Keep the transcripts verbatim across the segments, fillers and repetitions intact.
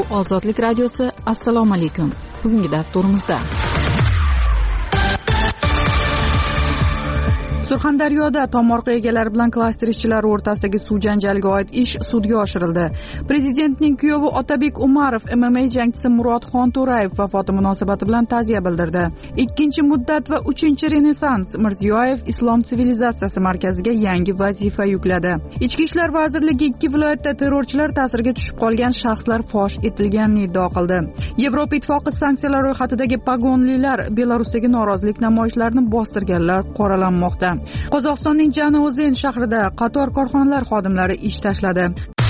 Ozodlik radiosi. Assalomu alaykum. Bugungi dasturimizda Surxondaryoda tomorqa egalari bilan klaster ishchilari o'rtasidagi suv janjaliga oid ish sudga oshirildi. Prezidentning kuyovi Otabek Umarov M M A jangchisi Murod Xonto'rayev vafoti munosabati bilan ta'ziya bildirdi. Ikkinchi muddat va uchinchi renessans Mirziyoyev Islom sivilizatsiyasi markaziga yangi vazifa yukladi. Ichki ishlar vazirligi ikki viloyatda terrorchilar ta'siriga tushib qolgan shaxslar fosh etilganini iddao qildi. Yevropa Ittifoqi sanksiyalar ro'yxatidagi pagonlilar Belarusdagi norozilik namoyishlarini bostirganlar qoralanmoqda. Qozog'istonning Jano'zen shahrida qator korxonalar xodimlari ish tashladi.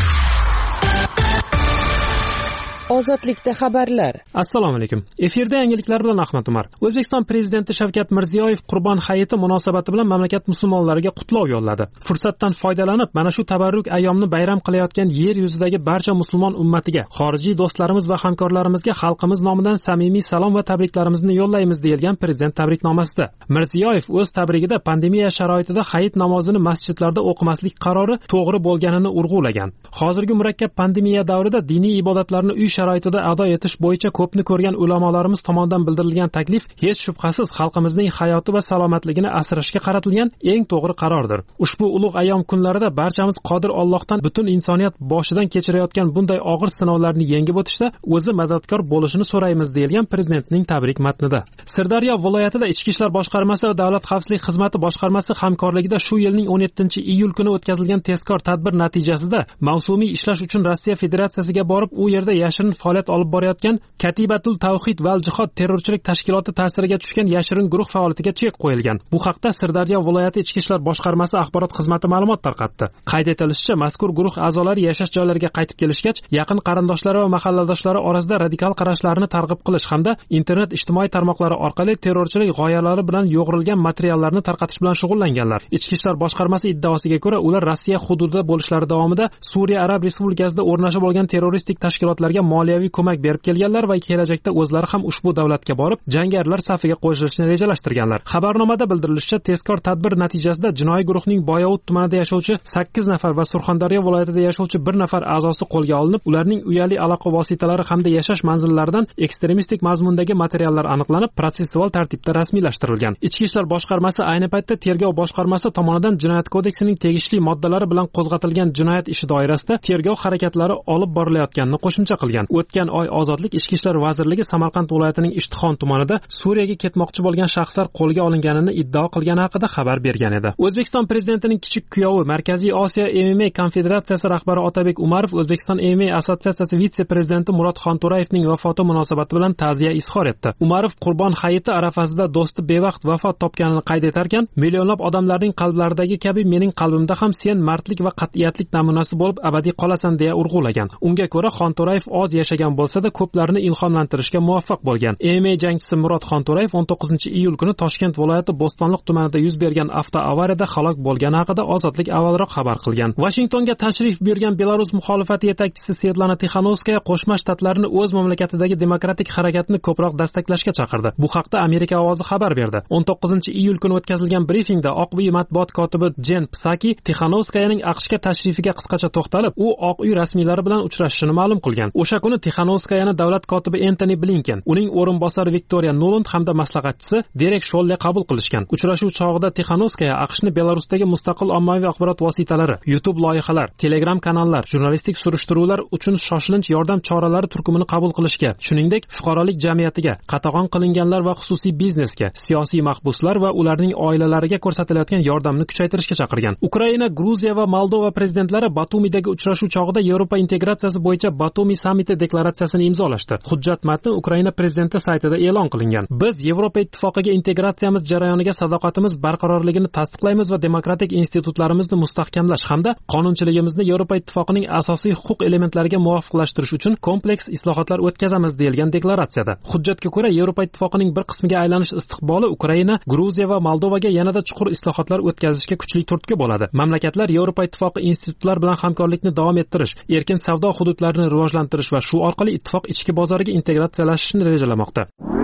Ozodlikda xabarlar. Assalomu alaykum. Efirda yangiliklar bilan Ahmad Umar. O'zbekiston prezidenti Shavkat Mirziyoyev Qurbon hayiti munosabati bilan mamlakat musulmonlariga qutlov yo'lladi. Fursatdan foydalanib, mana shu tabarruk ayyomni bayram qilayotgan yer yuzidagi barcha musulmon ummatiga, xorijiy do'stlarimiz va hamkorlarimizga xalqimiz nomidan samimiy salom va tabriklarimizni yo'llaymiz deyilgan prezident tabriknomasida. Mirziyoyev o'z tabrigida pandemiya sharoitida hayit namozini masjidlarda o'qimaslik qarori to'g'ri bo'lganini urg'ulagan. Hozirgi murakkab pandemiya davrida diniy ibodatlarni uy sharoitida ado etish bo'yicha ko'pni ko'rgan ulamolarimiz tomonidan bildirilgan taklif hech shubhasiz xalqimizning hayoti va salomatligini asrashga qaratilgan eng to'g'ri qarordir. Ushbu ulug' ayyom kunlarida barchamiz qodir Allohdan butun insoniyat boshidan kechirayotgan bunday og'ir sinovlarni yengib o'tishda o'zi madadkor bo'lishini so'raymiz deyilgan prezidentning tabrik matnida. Sirdaryo viloyatida Ichki ishlar boshqarmasi va Davlat xavfsizlik xizmati boshqarmasi hamkorligida shu yilning o'n yettinchi iyul kuni o'tkazilgan tezkor tadbir natijasida mavsumiy ishlash uchun Rossiya Federatsiyasiga borib, u yerda yashirin faoliyat olib borayotgan Katibatul Tawhid val Jihod terrorchilik tashkiloti ta'siriga tushgan yashirin guruh faoliyatiga chek qo'yilgan. Bu haqda Sirdaryo viloyati Ichki ishlar boshqarmasi axborot xizmati ma'lumot tarqatdi. Qayd etilishicha, mazkur guruh a'zolari yashash joylariga qaytib kelishgach, yaqin qarindoshlari va mahalladoshlari orasida radikal qarashlarni targ'ib qilish hamda internet ijtimoiy tarmoqlari orqali terrorchilik g'oyalari bilan yo'g'rilgan materiallarni tarqatish bilan shug'ullanganlar. Ichki ishlar boshqarmasi iddaosiga ko'ra, ular Rossiya hududida bo'lishlari davomida Suriya Arab Respublikasida o'rnashib olgan terroristik tashkilotlarga moliyaviy ko'mak berib kelganlar va kelajakda o'zlari ham ushbu davlatga borib, jangarilar safiga qo'shilishni rejalashtirganlar. Xabarnomada bildirilishicha, tezkor tadbir natijasida jinoiy guruhning Boyovut tumanida yashovchi sakkiz nafar va Surxondaryo viloyatida yashovchi bir nafar a'zosi qo'lga olinib, ularning uyali aloqa vositalari hamda yashash manzillaridan ekstremistik mazmundagi materiallar aniqlanib, protsessual tartibda rasmiylashtirilgan. Ichki ishlar boshqarmasi ayni paytda tergov boshqarmasi tomonidan Jinoyat kodeksining tegishli moddalari bilan qo'zg'atilgan jinoyat ishi doirasida tergov harakatlari olib borilayotganini qo'shimcha qilgan. O'tgan oy Ozodlik Ichki ishlar vazirligi Samarqand viloyatining Ishtixon tumanida Suriyaga ketmoqchi bo'lgan shaxslar qo'lga olinganini iddao qilgani haqida xabar bergan edi. O'zbekiston prezidentining kichik kuyovi Markaziy Osiyo M M A konfederatsiyasi rahbari Otabek Umarov O'zbekiston M M A assotsiatsiyasi vitse-prezidenti Murod Xonto'rayevning vafoti munosabati bilan ta'ziya izhor etdi. Umarov Qurbon hayiti arafasida do'sti bevaqt vafot topganini qayd etarkan, millionlab odamlarning qalblaridagi kabi mening qalbimda ham sen mardlik va qat'iyatlik namunasi bo'lib abadiy qolasan deya urg'ulagan. Unga ko'ra Xonto'rayev oz yashagan bo'lsa-da ko'plarni ilhomlantirishga muvaffaq bo'lgan. M M A jangchisi Murod Xonto'rayev o'n to'qqizinchi iyul kuni Toshkent viloyati Bo'stonliq tumanida yuz bergan avtoavariyada halok bo'lgani haqida Ozodlik avvalroq xabar qilgan. Washingtonga tashrif buyurgan Belarus muxolifati yetakchisi Svetlana Tixanovskaya Qo'shma Shtatlarni o'z mamlakatidagi demokratik harakatni ko'proq dastaklashga chaqirdi. Bu haqda Amerika ovozi xabar berdi. o'n to'qqizinchi iyul kuni o'tkazilgan brifingda Oq uy matbuot kotibi Jen Psaki Tixanovskayaning AQShga tashrifiga qisqacha to'xtalib, u Oq uy rasmiylari bilan uchrashishini ma'lum qilgan. O'sha kuni Tixanovskayani davlat kotibi Antoni Blinken, uning o'rinbosari Viktoriya Nuland hamda maslahatchisi Derek Sholle qabul qilishgan. Uchrashuv chog'ida Tixanovskaya AQShni Belarusdagi mustaqil ommaviy axborot vositalari, YouTube loyihalar, Telegram kanallar, jurnalistik surishtiruvlar uchun shoshilinch yordam choralari turkumini qabul qilishga, shuningdek, fuqarolik jamiyatiga, qatag'on qilinganlar va xususiy biznesga, siyosiy mahbuslar va ularning oilalariga ko'rsatilayotgan yordamni kuchaytirishga chaqirgan. Ukraina, Gruziya va Moldova prezidentlari Batumidagi uchrashuv chog'ida Yevropa integratsiyasi bo'yicha Batumi sammiti deklaratsiyasini imzolashdi. Hujjat matni Ukraina prezidenti saytida e'lon qilingan. Biz Yevropa ittifoqiga integratsiyamiz jarayoniga sadoqatimiz barqarorligini tasdiqlaymiz va demokratik institutlarimizni mustahkamlash hamda qonunchiligimizni Yevropa ittifoqining asosiy huquq elementlariga muvofiqlashtirish uchun kompleks islohotlar o'tkazamiz deyilgan deklaratsiyada. Hujjatga ko'ra, Yevropa ittifoqining bir qismiga aylanish istiqboli Ukraina, Gruziya va Moldovaga yanada chuqur islohotlar o'tkazishga kuchli turtki bo'ladi. Mamlakatlar Yevropa ittifoqi institutlar bilan hamkorlikni davom ettirish, erkin savdo hududlarini rivojlantirish va shu orqali ittifoq ichki bozoriga integratsiyalashishni rejalamoqda.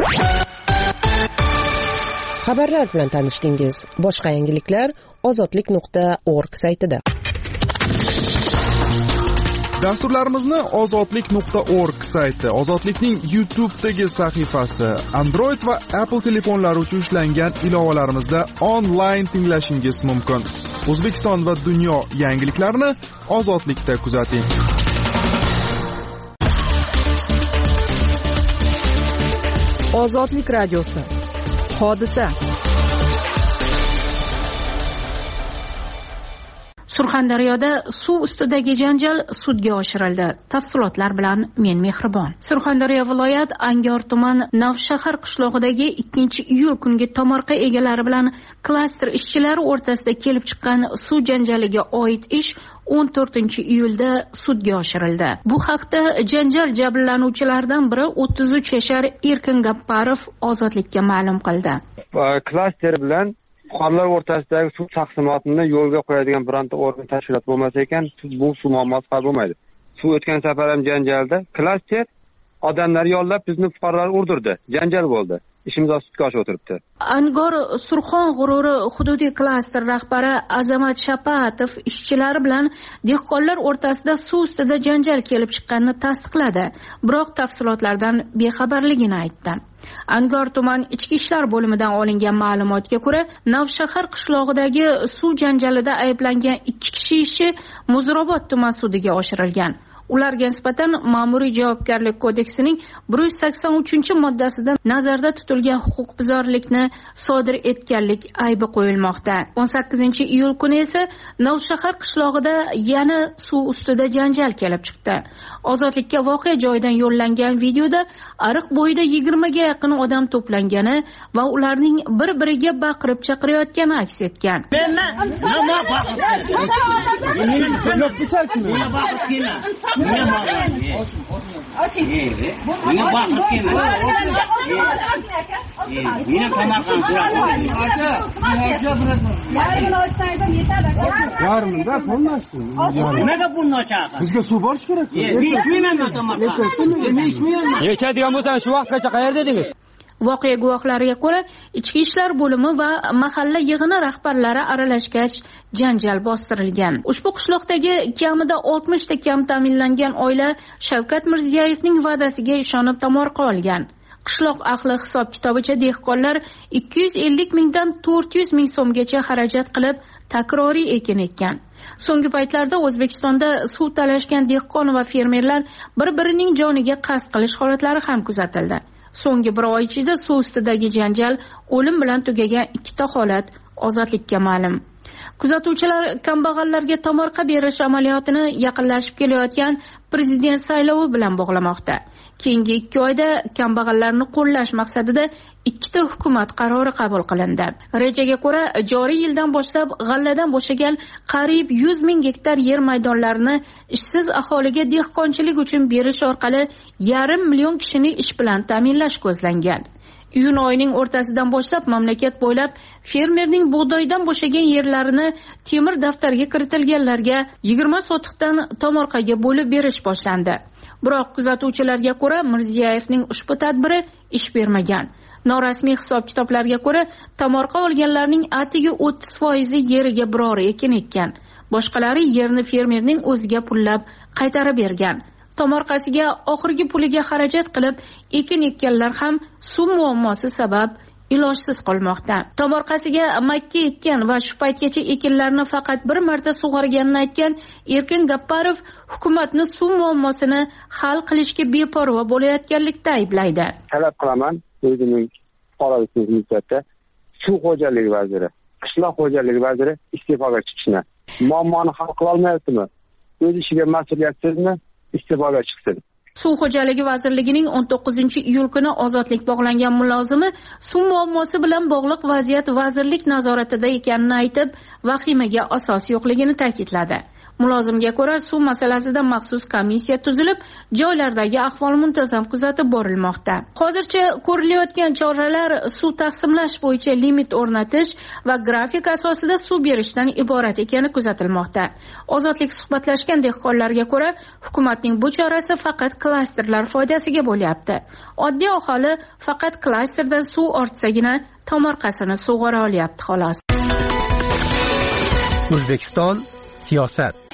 Xabarlar bilan tanishdingiz. Boshqa yangiliklar ozodlik nuqta org saytida. Dasturlarimizni ozodlik nuqta org sayti, Ozodlikning YouTube'dagi sahifasi, Android va Apple telefonlari uchun ishlangan ilovalarimizda onlayn tinglashingiz mumkin. O'zbekiston va dunyo yangiliklarini Ozodlikda kuzating. Ozodlik radiosi. Hodisa. Surxondaryoda suv ustidagi janjal sudga oshirildi. Tafsilotlar bilan men Mehribon. Surxondaryo viloyat Angor tuman Navshahar qishlog'idagi ikkinchi iyul kungi tomorqa egalari bilan klaster ishchilari o'rtasida kelib chiqqan suv janjaliga oid ish o'n to'rtinchi iyulda sudga oshirildi. Bu haqda janjal jabrlanuvchilaridan biri o'ttiz uch yashar Erkin Gapparov Ozodlikka ma'lum qildi. Klaster bilan fuqarolar o'rtasidagi suv taqsimotini yo'lga qo'yadigan bironta organ tashkilot bo'lmasa ekan, bu suv muammosi hal bo'lmaydi. Suv o'tgan safar ham janjalda klaster odamlar yollab bizni fuqarolar urdirdi. Janjal bo'ldi. Ishimiz sudga oshib o'tiribdi. Angor Surxon g'ururi hududiy klaster rahbari Azamat Shapatov ishchilari bilan dehqonlar o'rtasida suv ustida janjal kelib chiqqanini tasdiqladi, biroq tafsilotlardan bexabarligini aytdi. Angor tuman ichki ishlar bo'limidan olingan ma'lumotga ko'ra, Navshahar qishlog'idagi suv janjalida ayblangan ikki kishi ishi Muzrobod tuman sudiga oshirilgan. Ularga nisbatan Ma'muriy javobgarlik kodeksining bir yuz sakson uchinchi moddasida nazarda tutilgan huquqbuzarlikni sodir etganlik aybi qo'yilmoqda. o'n sakkizinchi iyul kuni esa Navshahar qishlog'ida yana suv ustida janjal kelib chiqdi. Ozodlikka voqea joyidan yo'llangan videoda ariq bo'yida yigirmaga yaqin odam to'plangani va ularning bir-biriga baqirib chaqirayotgani aks etgan. Niye bağırıyorsun? Niye bağırıyorsun? Niye kamarsan kuran? Yarın da bunlaşsın. Ne de bunlaşsın? Bizge su borç gerek. Bir içmeyeyim mi otomatik? Ne içmeyeyim mi? Necha diyorum o zaman şu vaqtgacha qayerda edingiz? Voqea guvohlariga ko'ra, ichki ishlar bo'limi va mahalla yig'ini rahbarlari aralashgach janjal bostirilgan. Ushbu qishloqdagi kamida oltmish ta kam ta'minlangan oila Shavkat Mirziyoyevning va'dasiga ishonib tomorqa olgan. Qishloq ahli hisob kitobicha dehqonlar ikki yuz ellik mingdan to'rt yuz ming so'mgacha xarajat qilib takroriy ekin ekkan. So'nggi paytlarda O'zbekistonda suv talashgan dehqon va fermerlar bir-birining joniga qasd qilish holatlari ham kuzatildi. So'nggi bir oy ichida suv ustidagi janjal o'lim bilan tugagan ikkita holat Ozodlikka ma'lum. Kuzatuvchilar kambag'allarga tomorqa berish amaliyotini yaqinlashib kelayotgan prezident saylovi bilan bog'lamoqda. Keyingi ikki oyda kambag'allarni qo'llash maqsadida ikkita hukumat qarori qabul qilindi. Rejaga ko'ra, joriy yildan boshlab g'alladan bo'shagan qariyb yuz ming gektar yer maydonlarini ishsiz aholiga dehqonchilik uchun berish orqali yarim million kishini ish bilan ta'minlash ko'zlangan. Iyun oyining o'rtasidan boshlab mamlakat bo'ylab fermerning bug'doydan bo'shagan yerlarini temir daftarga kiritilganlarga yigirma sotiqdan tomorqaga bo'lib berish boshlandi. Biroq kuzatuvchilarga ko'ra, Mirziyoyevning ushbu tadbiri ish bermagan. Norasmiy hisob-kitoblarga ko'ra, tomorqa olganlarning atigi o'ttiz foizi yeriga biror ekin ekkan. Boshqalari yerni fermerning o'ziga pullab qaytarib bergan. Tomorqasiga oxirgi puliga xarajat qilib ekin ekkanlar ham suv muammosi sabab ilojsiz qolmoqda. Tomorqasiga makka ekkan va shu paytgacha ekinlarni faqat bir marta sug'organini aytgan Erkin Gapparov hukumatni suv muammosini hal qilishga beparvo bo'layotganlikda ayblaydi. Talab qilaman o'zining fuqarolik muddatda suv xo'jaligi vaziri, qishloq xo'jaligi vaziri iste'foga chiqishni. Muammoni hal qila olmayaptimi? O'z ishiga mas'uliyatsizmi? Iste'foga chiqsin. Suv xo'jaligi vazirligining o'n to'qqizinchi iyul kuni Ozodlik bog'langan mulozimi suv muammosi bilan bog'liq vaziyat vazirlik nazoratida ekanini aytib, vahimaga asos yo'qligini ta'kidladi. Mulozimga ko'ra, suv masalasida maxsus komissiya tuzilib, joylardagi ahvol muntazam kuzatib borilmoqda. Hozircha ko'rilayotgan choralar suv taqsimlash bo'yicha limit o'rnatish va grafik asosida suv berishdan iborat ekani kuzatilmoqda. Ozodlik suhbatlashgan dehqonlarga ko'ra, hukumatning bu chorasi faqat klasterlar foydasiga bo'lyapti. Oddiy aholi faqat klasterdan suv ortsagina tomorqasini sug'ora olyapti xolos. O'zbekiston siyosat.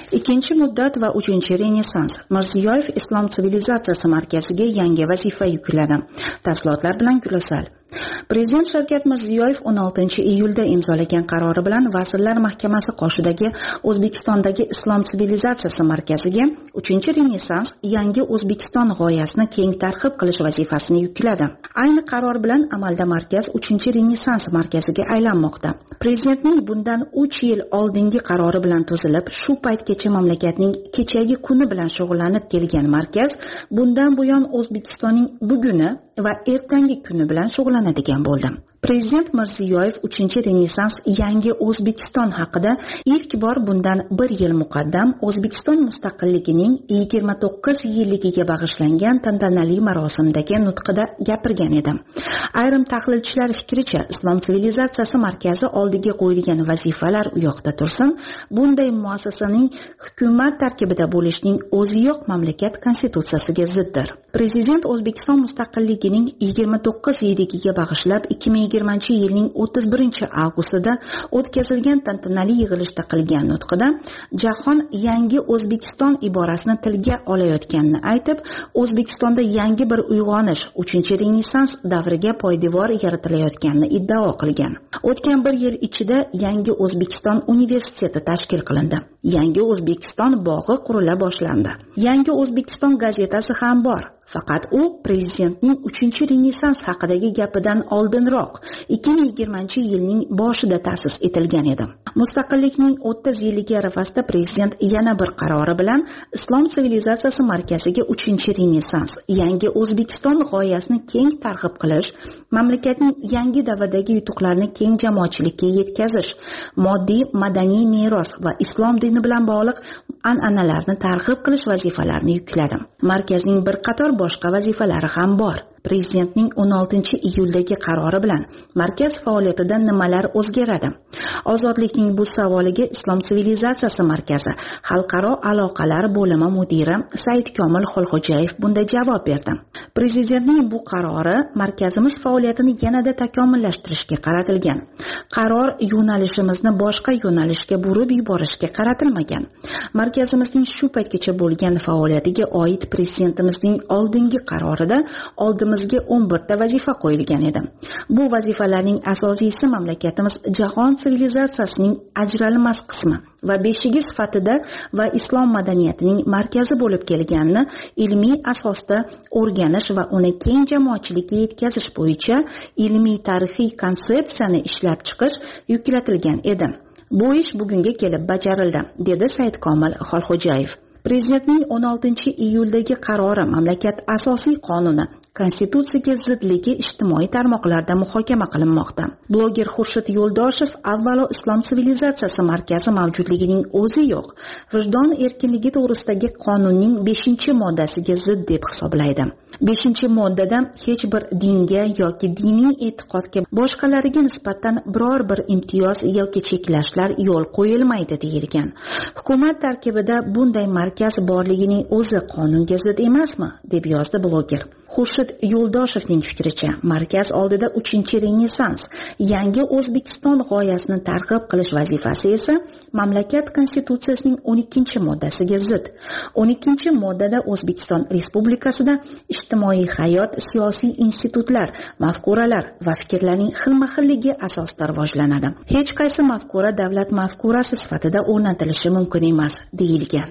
ikkinchi muddat va uchinchi renessans. Mirziyoyev Islom sivilizatsiyasi markaziga yangi vazifa yukladi. Tafsilotlar bilan Gulasal. Prezident Shavkat Mirziyoyev o'n oltinchi iyulda imzolagan qarori bilan Vazirlar Mahkamasi qoshidagi O'zbekistondagi Islom sivilizatsiyasi markaziga uchinchi renessans yangi O'zbekiston g'oyasini keng targ'ib qilish vazifasini yukladi. Ayni qaror bilan amalda markaz uchinchi renessans markaziga aylanmoqda. Prezidentning bundan uch yil oldingi qarori bilan tuzilib, shu paytgacha mamlakatning kechagi kuni bilan shug'ullanib kelgan markaz bundan buyon O'zbekistonning buguni va ertangi kuni bilan shug'ullanadigan bo'ldi. Prezident Mirziyoyev uchinchi renessans yangi O'zbekiston haqida ilk bor bundan bir yil muqaddam O'zbekiston mustaqilligining yigirma to'qqiz yilligiga bag'ishlangan tantanali marosimdagi nutqida gapirgan edi. Ayrim tahlilchilar fikricha, Islom sivilizatsiyasi markazi oldiga qo'yilgan vazifalar u yoqda tursin, bunday muassasaning hukumat tarkibida bo'lishining o'ziyoq mamlakat konstitutsiyasiga ziddir. Prezident O'zbekiston mustaqilligining yigirma to'qqiz yilligiga bag'ishlab ikki ming yigirmanchi yilning o'ttiz birinchi avgustida o'tkazilgan tantanali yig'ilishda qilgan nutqida jahon yangi O'zbekiston iborasini tilga olayotganini aytib, O'zbekistonda yangi bir uyg'onish, uchinchi renessans davriga poydevor yaratilayotganini iddao qilgan. O'tgan bir yil ichida yangi O'zbekiston universiteti tashkil qilindi. Yangi O'zbekiston bog'i qurila boshlandi. Yangi O'zbekiston gazetasi ham bor. Faqat u prezidentning uchinchi renessans haqidagi gapidan oldinroq ikki ming yigirmanchi yilning boshida ta'sis etilgan edi. Mustaqillikning o'ttiz yilligi arafasida prezident yana bir qarori bilan Islom sivilizatsiyasi markaziga uchinchi renessans, yangi O'zbekiston g'oyasini keng targ'ib qilish, mamlakatning yangi davrdagi yutuqlarini keng jamoatchilikka yetkazish, moddiy madaniy meros va islom dini bilan bog'liq an'analarni targ'ib qilish vazifalarini yukladi. Markazning bir qator boshqa vazifalari ham bor. Prezidentning o'n oltinchi iyuldagi qarori bilan markaz faoliyatida nimalar o'zgaradi? Ozodlikning bu savoliga Islom sivilizatsiyasi markazi xalqaro aloqalar bo'limi mudiri Saidkomil Xolxo'jayev bunday javob berdi. Prezidentning bu qarori markazimiz faoliyatini yanada takomillashtirishga qaratilgan. Qaror yo'nalishimizni boshqa yo'nalishga burib yuborishga qaratilmagan. Markazimizning shu paytgacha bo'lgan faoliyatiga oid prezidentimizning oldingi qarorida oldimiz bizga o'n birta vazifa qo'yilgan edi. Bu vazifalarning asosiysi mamlakatimiz jahon sivilizatsiyasining ajralmas qismi va beshigi sifatida va islom madaniyatining markazi bo'lib kelganini ilmiy asosda o'rganish va uni keng jamoatchilikka yetkazish bo'yicha ilmiy tarixiy konsepsiyani ishlab chiqish yuklatilgan edi. Bu ish bugunga kelib bajarildi, dedi Saidkomil Xolxo'jayev. Prezidentning o'n oltinchi iyuldagi qarori mamlakat asosiy qonuni konstitutsiyaga zidligi ijtimoiy tarmoqlarda muhokama qilinmoqda. Bloger Xurshid Yo'ldoshev avvalo Islom sivilizatsiyasi markazi mavjudligining o'zi yo'q, vijdon erkinligi to'g'risidagi qonunning beshinchi moddasiga zid deb hisoblaydi. beshinchi moddada hech bir dinga yoki diniy e'tiqodga boshqalariga nisbatan biror bir imtiyoz yoki cheklashlar yo'l qo'yilmaydi deyilgan. Hukumat tarkibida bunday markaz borligining o'zi qonunga zid emasmi, deb yozdi bloger. Xurshid Yo'ldoshevning fikricha, markaz oldida uchinchi renessans, yangi O'zbekiston g'oyasini targ'ib qilish vazifasi esa mamlakat konstitutsiyasining o'n ikkinchi moddasiga zid. o'n ikkinchi moddada O'zbekiston Respublikasida ijtimoiy hayot, siyosiy institutlar, mafkuralar va fikrlarning xilma-xilligi asosida rivojlanadi. Hech qaysi mafkura davlat mafkurasi sifatida o'rnatilishi mumkin emas, deyilgan.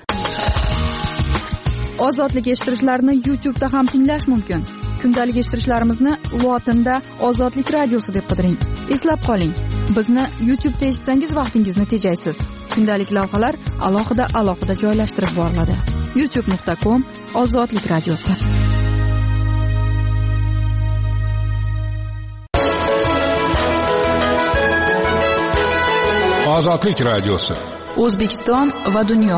Ozodlik eshittirishlarni YouTube'da ham tinglash mumkin. Kundalik eshittirishlarimizni lotinda Ozodlik radiosi deb qidiring. Eslab qoling, bizni YouTube'da eshitsangiz vaqtingizni tejaysiz. Kundalik lavhalar alohida alohida joylashtirib boriladi. youtube nuqta com Ozodlik radiosi. Ozodlik radiosi. O'zbekiston va dunyo.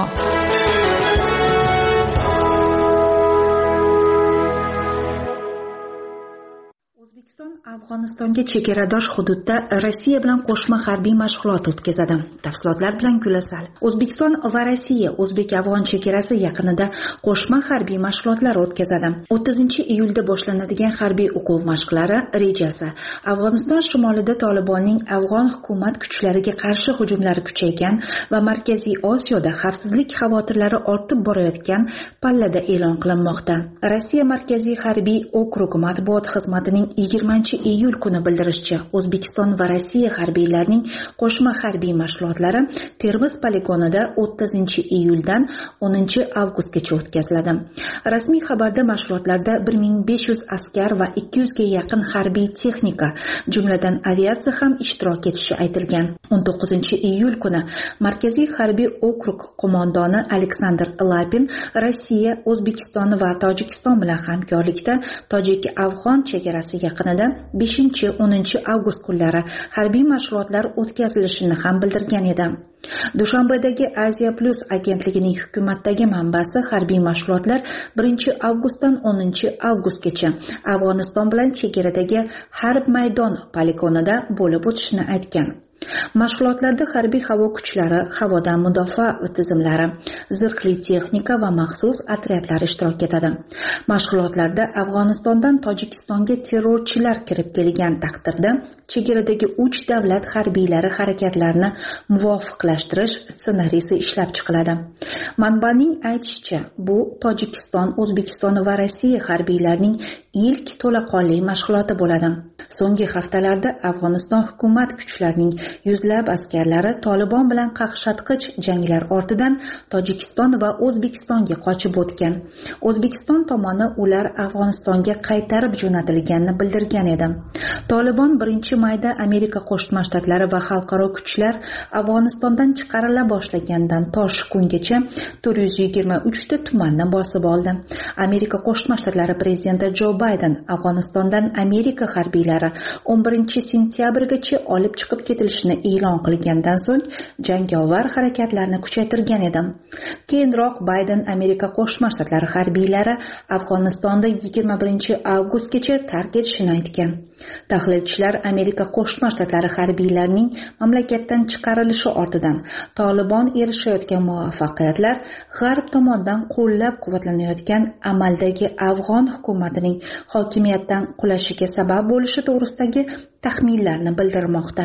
Afg'onistonga chegaradosh hududda Rossiya bilan qo'shma harbiy mashg'ulot o'tkazadi. Tafsilotlar bilan Gulasal. O'zbekiston va Rossiya o'zbek-afg'on chegarasi yaqinida qo'shma harbiy mashg'ulotlar o'tkazadi. o'ttizinchi iyulda boshlanadigan harbiy o'quv mashqlari rejasi Afg'oniston shimolida Tolibonning afg'on hukumat kuchlariga qarshi hujumlari kuchaygan va Markaziy Osiyoda xavfsizlik xavotirlari ortib borayotgan pallada e'lon qilinmoqda. Rossiya Markaziy harbiy okrug matbuot xizmatining yigirmanchi iyul kuni bildirishicha, O'zbekiston va Rossiya harbiylarining qo'shma harbiy mashg'ulotlari Termiz poligonida o'ttizinchi iyuldan o'ninchi avgustgacha o'tkaziladi. Rasmiy xabarda mashg'ulotlarda bir ming besh yuz askar va ikki yuzga yaqin harbiy texnika, jumladan aviatsiya ham ishtirok etishi aytilgan. o'n to'qqizinchi iyul kuni Markaziy harbiy okrug qo'mondoni Aleksandr Lapin Rossiya, O'zbekiston va Tojikiston bilan hamkorlikda tojik-afg'on chegarasi yaqinida beshinchi o'ninchi avgust kunlari harbiy mashg'ulotlar o'tkazilishini ham bildirgan edi. Dushanbedagi Asia Plus agentligining hukumatdagi manbasi harbiy mashg'ulotlar birinchi avgustdan o'ninchi avgustgacha Afg'oniston bilan chegaradagi Harb maydon poligonida bo'lib o'tishini aytgan. Mashg'ulotlarda harbiy havo kuchlari, havodan mudofaa tizimlari, zirhli texnika va maxsus otryadlar ishtirok etadi. Mashg'ulotlarda Afg'onistondan Tojikistonga terrorchilar kirib kelgan taqdirda chegaradagi uch davlat harbiylari harakatlarini muvofiqlashtirish ssenariysi ishlab chiqiladi. Manbaning aytishicha, bu Tojikiston, O'zbekiston va Rossiya harbiylarining ilk to'laqonli mashg'uloti bo'ladi. So'nggi haftalarda Afg'oniston hukumat kuchlarining yuzlab askarlari Tolibon bilan qaqshatqich janglar ortidan Tojikiston va O'zbekistonga qochib o'tgan. O'zbekiston tomoni ular Afg'onistonga qaytarib jo'natilganini bildirgan edi. Tolibon birinchi mayda Amerika Qo'shma Shtatlari va xalqaro kuchlar Afg'onistondan chiqarila boshlagandan to shu kungacha to'rt yuz yigirma uch ta tumanni bosib oldi. Amerika Qo'shma Shtatlari prezidenti Jo Bayden Afg'onistondan Amerika harbiylari o'n birinchi sentyabrgacha olib chiqib ketilishini e'lon qilgandan so'ng jangovar harakatlarni kuchaytirgan edi. Keyinroq Bayden Amerika Qo'shma Shtatlari harbiylari Afg'onistonda yigirma birinchi avgustgacha tark etishini aytgan. Tahlilchilar Amerika Qo'shma Shtatlari harbiylarining mamlakatdan chiqarilishi ortidan Tolibon erishayotgan muvaffaqiyatlar G'arb tomonidan qo'llab-quvvatlanayotgan amaldagi afg'on hukumatining hokimiyatdan qulashiga sabab bo'lishi to'g'risidagi taxminlarni bildirmoqda.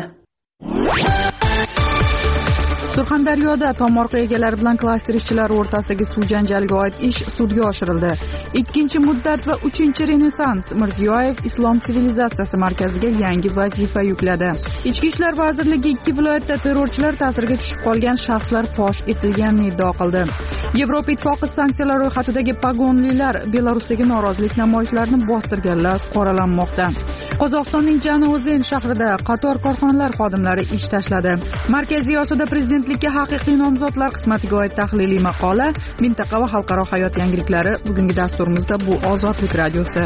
Surxondaryoda tomorqa egalari bilan klaster ishchilari o'rtasidagi suv janjaliga oid ish sudga oshirildi. Ikkinchi muddat va uchinchi renessans Mirziyoyev Islom sivilizatsiyasi markaziga yangi vazifa yukladi. Ichki ishlar vazirligi ikki viloyatda terrorchilar ta'siriga tushib qolgan shaxslar fosh etilganini iddao qildi. Yevropa Ittifoqi sanksiyalar ro'yxatidagi pagonlilar Belarusdagi norozilik namoyishlarini bostirganlar qoralanmoqda. Qozog'istonning Jano'zen shahrida qator korxonalar xodimlari ish tashladi. Markaziy Osiyoda prezidentlikka haqiqiy nomzodlar qismatiga oid tahliliy maqola, mintaqa va xalqaro hayot yangiliklari bugungi dasturimizda bu Ozodlik radiosi.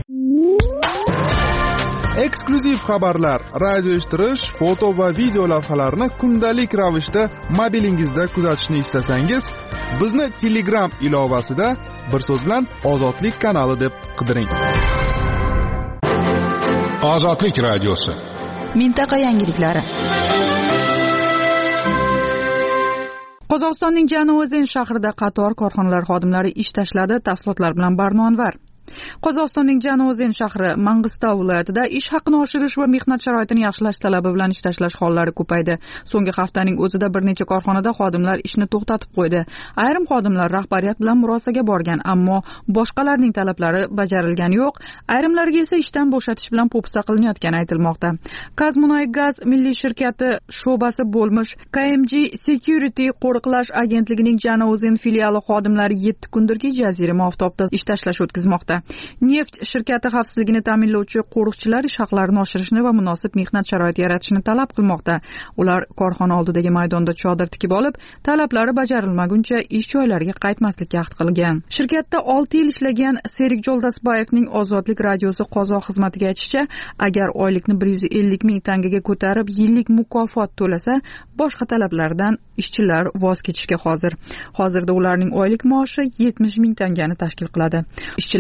Eksklyuziv xabarlar, radio eshittirish, foto va video lavhalarni kundalik ravishda mobilingizda kuzatishni istasangiz, bizni Telegram ilovasida bir so'z bilan Ozodlik kanali deb qidiring. Ozodlik radiosi. Mintaqa yangiliklari. Qozog'istonning Jano'zen shahrida qator korxonalar xodimlari ish tashladi. Tafsilotlar bilan Barno Anvar. Qozog'istonning Jano'zen shahri Mang'istov viloyatida ish haqini oshirish va mehnat sharoitini yaxshilash talabi bilan ish tashlash hollari ko'paydi. So'nggi haftaning o'zida bir necha korxonada xodimlar ishni to'xtatib qo'ydi. Ayrim xodimlar rahbariyat bilan murosaga borgan, ammo boshqalarning talablari bajarilgani yo'q. Ayrimlarga esa ishdan bo'shatish bilan po'pisa qilinayotgani aytilmoqda. Kazmunoy-gaz milliy shirkati sho'basi bo'lmish K M G Security qo'riqlash agentligining Jano'zen filiali xodimlari yetti kundirki jazirama oftobda ish tashlash o'tkazmoqda. Neft shirkati xavfsizligini ta'minlovchi qo'riqchilar ish haqlarini oshirishni va munosib mehnat sharoiti yaratishni talab qilmoqda. Ular korxona oldidagi maydonda chodir tikib olib, talablari bajarilmaguncha ish joylariga qaytmaslikka ahd qilgan. Shirkatda olti yil ishlagan Serik Joldasbayevning Ozodlik radiosi qozoq xizmatiga aytishicha, agar oylikni bir yuz ellik ming tangaga ko'tarib, yillik mukofot to'lasa, boshqa talablardan ishchilar voz kechishga hozir. Hozirda ularning oylik maoshi yetmish ming tangani tashkil qiladi. Ishchilar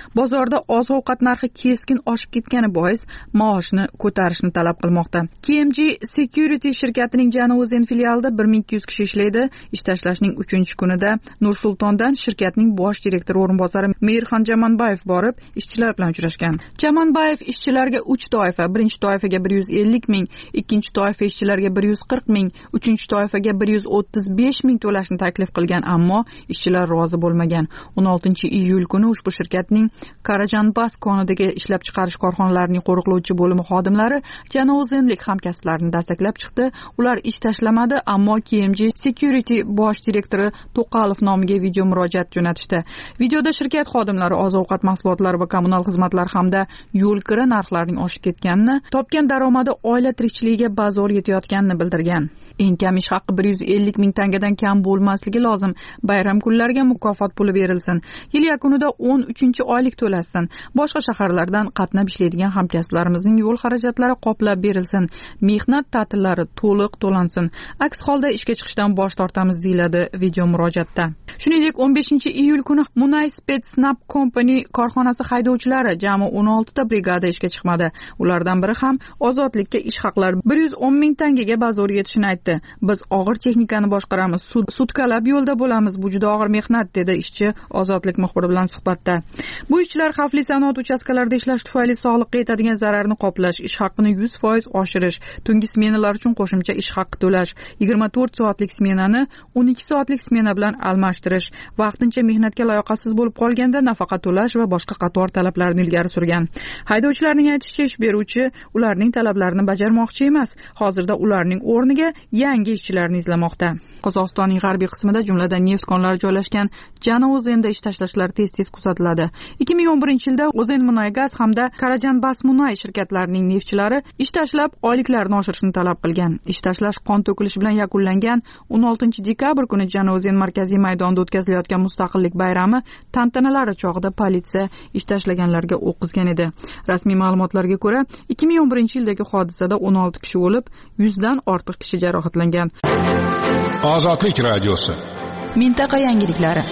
bozorda oziq-ovqat narxi keskin oshib ketgani bois maoshni ko'tarishni talab qilmoqda. K M G Security shirkatining Jano'zen filialida bir ming ikki yuz kishi ishlaydi. Ish tashlashning uchinchi kunida Nur-Sultondan shirkatning bosh direktori o'rinbosari Mehirxon Jamanbayev borib, ishchilar bilan uchrashgan. Jamanbayev ishchilarga uch toifa, birinchi toifaga bir yuz ellik ming, ikkinchi toifa ishchilarga bir yuz qirq ming, uchinchi toifaga bir yuz o'ttiz besh ming to'lashni taklif qilgan, ammo ishchilar rozi bo'lmagan. o'n oltinchi iyul kuni ushbu shirkatning Karajanbas konidagi ishlab chiqarish korxonalarining qo'riqlovchi bo'limi xodimlari Jano'zenlik hamkasblarini dastaklab chiqdi. Ular ish tashlamadi, ammo K M G Security bosh direktori To'qalov nomiga video murojaat jo'natishdi. Videoda shirkat xodimlari oziq-ovqat mahsulotlari va kommunal xizmatlar hamda yo'l kira narxlarining oshib ketganini, topgan daromadi oila tirikchiligiga bazo'r yetayotganini bildirgan. Eng kam ish haqi bir yuz ellik ming tangadan kam bo'lmasligi lozim. Bayram kunlariga mukofot puli berilsin. Yil yakunida o'n uchinchi oylik to'lasin. Boshqa shaharlardan qatnab ishlaydigan hamkasblarimizning yo'l xarajatlari qoplab berilsin. Mehnat ta'tillari to'liq to'lansin. Aks holda ishga chiqishdan bosh tortamiz, deyiladi video murojaatda. Shuningdek, o'n beshinchi iyul kuni Munay Spetsnab Company korxonasi haydovchilari jami o'n olti ta brigada ishga chiqmadi. Ulardan biri ham ozodlikka ish haqlari bir yuz o'n ming tangaga bazo'r yetishini aytdi. Biz og'ir texnikani boshqaramiz, sutkalab yo'lda bo'lamiz, bu juda og'ir mehnat, dedi ishchi Ozodlik muxbiri bilan suhbatda. Bu ishchilar xavfli sanoat uchastkalarida ishlash tufayli sog'liqqa yetadigan zararni qoplash, ish haqini yuz foiz oshirish, tungi smenalar uchun qo'shimcha ish haqi to'lash, yigirma to'rt soatlik smenani o'n ikki soatlik smena bilan almashtirish, vaqtincha mehnatga layoqatsiz bo'lib qolganda nafaqa to'lash va boshqa qator talablarni ilgari surgan. Haydovchilarning aytishicha, ish beruvchi ularning talablarini bajarmoqchi emas. Hozirda ularning o'rniga yangi ishchilarni izlamoqda. Qozog'istonning g'arbiy qismida, jumladan neft konlari joylashgan Jano'zenda ish tashlashlar tez-tez kuzatiladi. ikki ming o'n birinchi yilda O'zenmunaygaz hamda Karajanbasmunay shirkatlarining neftchilari ish tashlab oyliklarini oshirishni talab qilgan. Ish tashlash qon to'kilishi bilan yakunlangan. o'n oltinchi dekabr kuni Jano'zen markaziy maydonida o'tkazilayotgan mustaqillik bayrami tantanalari chog'ida politsiya ish tashlaganlarga o'q uzgan edi. Rasmiy ma'lumotlarga ko'ra, ikki ming o'n birinchi yildagi hodisada o'n olti kishi o'lib, yuzdan ortiq kishi jarohatlangan. Ozodlik radiosi. Mintaqa yangiliklari.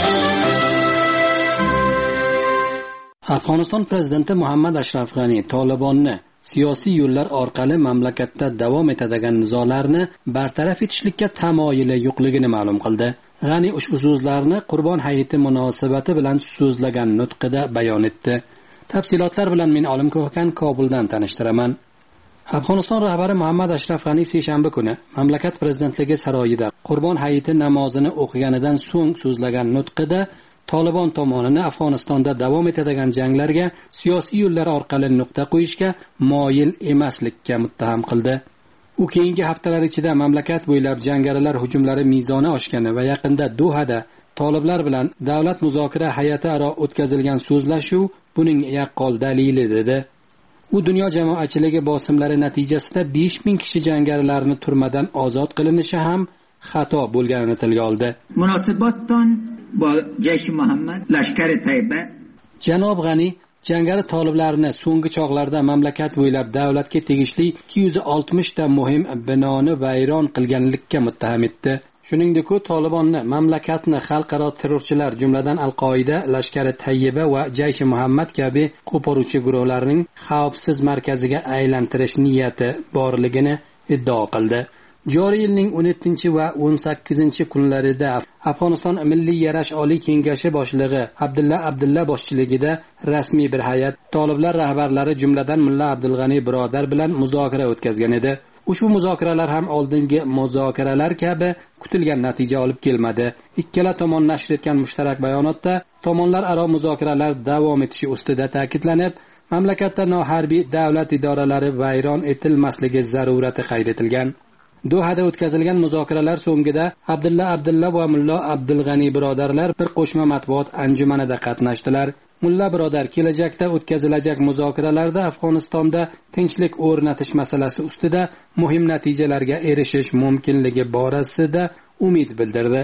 Afg'oniston prezidenti Muhammad Ashraf G'ani Tolibonni siyosiy yo'llar orqali mamlakatda davom etadigan nizolarni bartaraf etishlikka tamoyili yo'qligini ma'lum qildi. G'ani ushbu so'zlarni Qurbon hayiti munosabati bilan so'zlagan nutqida bayon etdi. Tafsilotlar bilan men Olim Ko'hkan Kobuldan tanishtiraman. Afg'oniston rahbari Muhammad Ashraf G'ani seshanba kuni mamlakat prezidentligi saroyida Qurbon hayiti namozini o'qiganidan so'ng so'zlagan nutqida Tolibon tomonini Afg'onistonda davom etadigan janglarga siyosiy yo'llar orqali nuqta qo'yishga moyil emaslikka muttaham qildi. U keyingi haftalar ichida mamlakat bo'ylab jangarilar hujumlari mezoni oshgani va yaqinda Dohada toliblar bilan davlat muzokara hay'ati aro o'tkazilgan so'zlashuv buning yaqqol dalili dedi. U dunyo jamoatchiligi bosimlari natijasida besh ming kishi jangarilarni turmadan ozod qilinishi ham xato bo'lganini tilga oldi. Munosabatdan با جیش محمد لشکر طیبه janob G'ani jangari toliblarni so'nggi chog'larda mamlakat bo'ylab davlatga tegishli ikki yuz oltmish ta muhim binoni vayron qilganlikka muttaham etdi. Shuningdek, u Tolibonni mamlakatni xalqaro terrorchilar, jumladan Al-Qoida, lashkari Tayyiba va Jaysh-i Muhammad kabi qo'poruvchi guruhlarning xavfsiz markaziga aylantirish niyati borligini iddao qildi. Joriy yilning o'n yettinchi va o'n sakkizinchi kunlarida Afg'oniston Milliy yarash oliy kengashi boshlig'i Abdulla Abdulla boshchiligida rasmiy bir hay'at toliblar rahbarlari, jumladan Mulla Abdulg'ani birodar bilan muzokara o'tkazgan edi. Ushbu muzokaralar ham oldingi muzokaralar kabi kutilgan natija olib kelmadi. Ikkala tomon nashr etgan mushtarak bayonotda tomonlar aro muzokaralar davom etishi ustida ta'kidlanib, mamlakatda noharbiy davlat idoralari vayron etilmasligi zarurati qayd etilgan. Dohada o'tkazilgan muzokaralar so'ngida Abdulla Abdulla va Mulla Abdulg'ani birodarlar bir qo'shma matbuot anjumanida qatnashdilar. Mulla birodar kelajakda o'tkazilajak muzokaralarda Afg'onistonda tinchlik o'rnatish masalasi ustida muhim natijalarga erishish mumkinligi borasida umid bildirdi.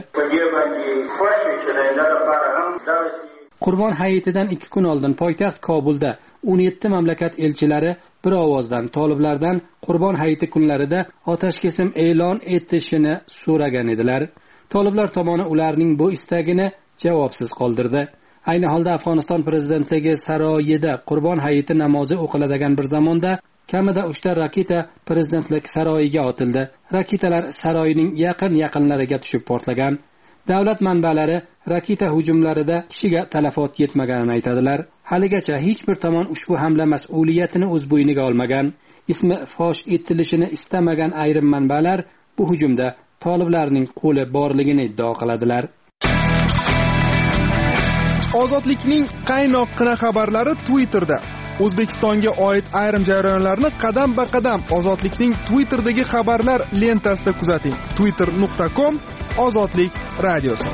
Qurbon hayitidan ikki kun oldin poytaxt Kobulda o'n yetti mamlakat elchilari bir ovozdan toliblardan Qurbon hayiti kunlarida otashkesim e'lon etishini so'ragan edilar. Toliblar tomoni ularning bu istagini javobsiz qoldirdi. ayni holda Afg'oniston prezidentligi saroyida Qurbon hayiti namozi o'qiladigan bir zamonda kamida uchta raketa prezidentlik saroyiga otildi. Raketalar saroyning yaqin-yaqinlariga tushib portlagan. Davlat manbalari raketa hujumlarida kishiga talafot yetmaganini aytadilar. Haligacha hech bir tomon ushbu hamla mas'uliyatini o'z bo'yniga olmagan. Ismi fosh etilishini istamagan ayrim manbalar bu hujumda toliblarning qo'li borligini iddao qiladilar. Ozodlikning qaynoqqina xabarlari Twitterda. O'zbekistonga oid ayrim jarayonlarni qadam-ba-qadam Ozodlikning Twitter'dagi xabarlar lentasida kuzating. twitter nuqta com Ozodlik radiosi.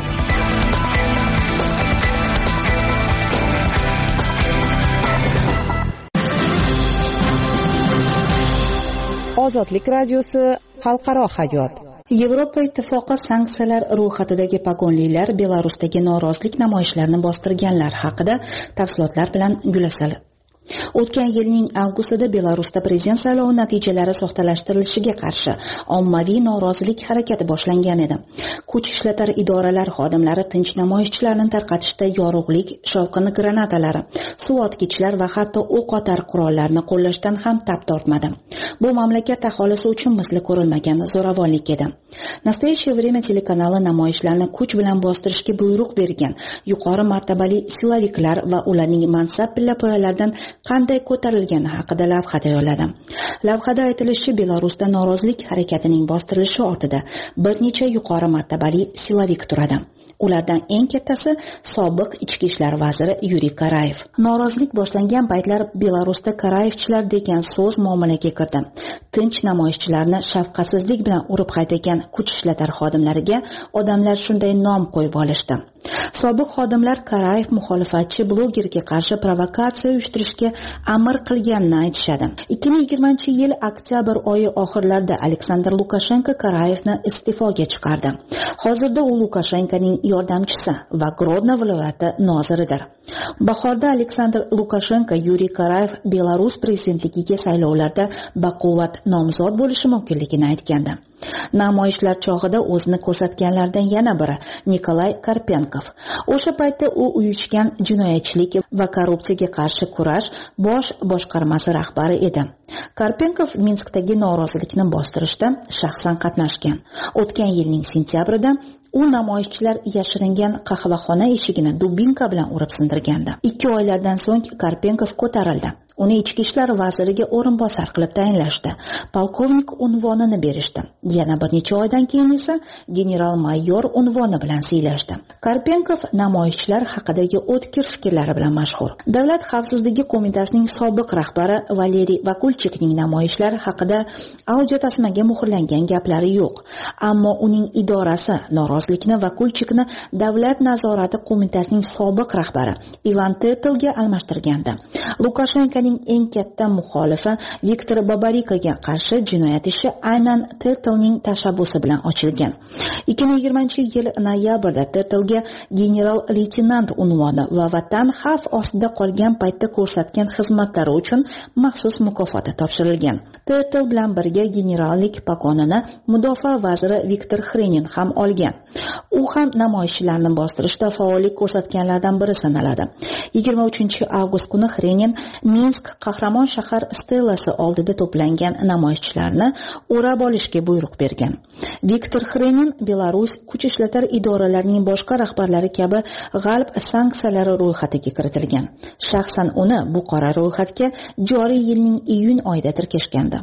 Ozodlik radiosi xalqaro hayot. Yevropa ittifoqi sanksiyalar ro'yxatidagi pogonlilar Belarusdagi norozilik namoyishlarini bostirganlar haqida tafsilotlar bilan Gulasal. O'tgan yilning avgustida Belarusda prezident saylovi natijalari soxtalashtirilishiga qarshi ommaviy norozilik harakati boshlangan edi. Kuch ishlatar idoralar xodimlari tinch namoyishchilarni tarqatishda yorug'lik, shovqin granatalar, suv otgichlar va hatto o'q otar qurollarni qo'llashdan ham tap tortmadi. Bu mamlakat aholisi uchun misli ko'rilmagan zo'ravonlik edi. Nastoящее время telekanali namoyishlarni kuch bilan bostirishga buyruq bergan yuqori martabali siloviklar va ularning mansab pillapoyalaridan qanday ko'tarilgani haqida lavha tayyorladi. Lavhada aytilishicha, Belarusda norozilik harakatining bostirilishi ortida bir necha yuqori martabali silovik turadi. Ulardan eng kattasi sobiq ichki ishlar vaziri Yuriy Karayev. Norozilik boshlangan paytlar Belarusda Karayevchilar degan so'z muomalaga kirdi. Tinch namoyishchilarni shafqatsizlik bilan urib haydagan kuch ishlatar xodimlariga odamlar shunday nom qo'yib olishdi. Sobiq xodimlar Karayev muxolifatchi blogerga qarshi provokatsiya uyushtirishga amr qilganini aytishadi. ikki ming yigirmanchi yil oktyabr oyi oxirlarida Aleksandr Lukashenko Karayevni iste'foga chiqardi. Hozirda u Lukashenkoning yordamchisi va Grodno viloyati noziridir. Bahorda Aleksandr Lukashenko Yuriy Karayev Belarus prezidentligiga saylovlarda baquvvat nomzod bo'lishi mumkinligini aytgandi. Namoyishlar chog'ida o'zini ko'rsatganlardan yana biri Nikolay Karpenkov. O'sha paytda u uyushgan jinoyatchilik va korrupsiyaga qarshi kurash bosh boshqarmasi rahbari edi. Karpenkov Minskdagi norozilikni bostirishda shaxsan qatnashgan. O'tgan yilning sentyabrida u namoyishchilar yashiringan qahvaxona eshigini dubinka bilan urib sindirgandi. Ikki oylardan so'ng Karpenkov ko'tarildi. Uni ichki ishlar vaziriga o'rinbosar qilib tayinlashdi. Polkovnik unvonini berishdi. Yana bir necha oydan keyin esa general-mayor unvoni bilan siylashdi. Karpenkov namoyishchilar haqidagi o'tkir fikrlari bilan mashhur. Davlat xavfsizligi qo'mitasining sobiq rahbari Valeriy Vakulchikning namoyishlar haqida audio tasmaga muhrlangan gaplari yo'q. Ammo uning idorasi norozilikni Vakulchikni davlat nazorati qo'mitasining sobiq rahbari Ivan Tertelga almashtirgandi. Lukashenko eng katta muxolifi Viktor Babarikaga qarshi jinoyat ishi aynan Tertelning tashabbusi bilan ochilgan. ikki ming yigirmanchi yil noyabrda Tertelga general-leytenant unvoni va vatan xavf ostida qolgan paytda ko'rsatgan xizmatlari uchun maxsus mukofot topshirilgan. Tertel bilan birga generallik pogonini mudofaa vaziri Viktor Xrenin ham olgan. U ham namoyishchilarni bostirishda faollik ko'rsatganlardan biri sanaladi. yigirma uchinchi avgust kuni Xrenin Minsk qahramon shahar stelasi oldida to'plangan namoyishchilarni o'rab olishga buyruq bergan. Viktor Xrenin Belarus kuch ishlatar idoralarining boshqa rahbarlari kabi g'alb sanksiyalari ro'yxatiga kiritilgan. Shaxsan uni bu qora ro'yxatga joriy yilning iyun oyida tirkashgandi.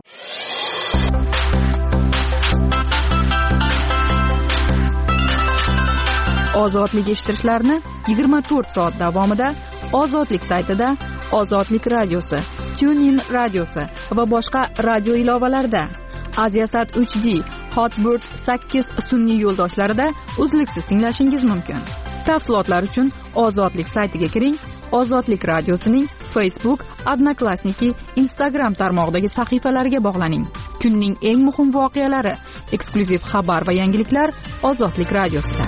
Ozodlik eshittirishlarni yigirma to'rt soat davomida Ozodlik saytida, Ozodlik radiosi, TuneIn radiosi va boshqa radio ilovalarida, Aziasat uch D, Hotbird sakkiz sun'iy yo'ldoshlarida uzluksiz tinglashingiz mumkin. Tafsilotlar uchun Ozodlik saytiga kiring. Ozodlik radiosining Facebook, Odnoklassniki, Instagram tarmog'idagi sahifalariga bog'laning. Kunning eng muhim voqealari, eksklyuziv xabar va yangiliklar Ozodlik radiosida.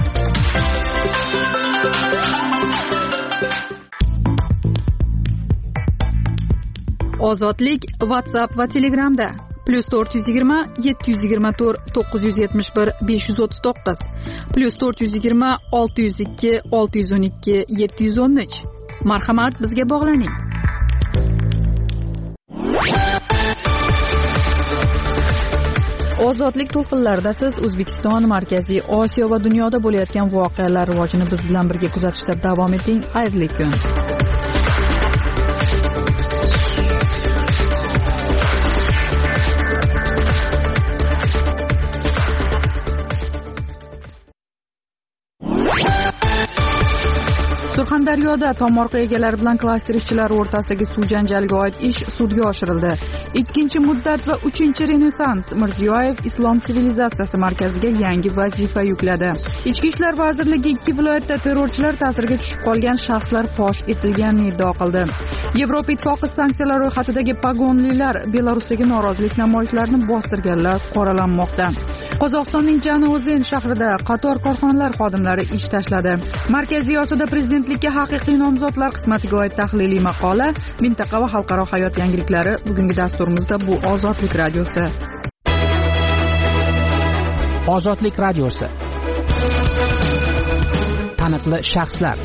Ozodlik WhatsApp va Telegramda, plus to'rt yuz yigirma yetti yuz yigirma to'rt to'qqiz yuz yetmish bir besh yuz o'ttiz to'qqiz plus to'rt yuz yigirma olti yuz ikki olti yuz o'n ikki yetti yuz o'n uch. Marhamat, bizga bog'laning. Ozodlik to'lqinlarida siz O'zbekiston, Markaziy Osiyo va dunyoda bo'layotgan voqealar rivojini biz bilan birga kuzatishda davom eting. Xayrli kun. Surxondaryoda tomorqa egalari bilan klaster ishchilari o'rtasidagi suv janjaliga oid ish sudga oshirildi. Ikkinchi muddat va uchinchi renessans Mirziyoyev Islom sivilizatsiyasi markaziga yangi vazifa yukladi. Ichki ishlar vazirligi ikki viloyatda terrorchilar ta'siriga tushib qolgan shaxslar fosh etilganini iddao qildi. Yevropa Ittifoqi sanksiyalar ro'yxatidagi pagonlilar Belarusdagi norozilik namoyishlarini bostirganlar qoralanmoqda. Qozog'istonning Janozen shahrida qator korxonalar xodimlari ish tashladi. Markaziy Osiyoda prezidentlikka haqiqiy nomzodlar qismatiga oid tahliliy maqola, mintaqa va xalqaro hayot yangiliklari bugungi dasturimizda bu Ozodlik radiosi. Ozodlik radiosi. Taniqli shaxslar.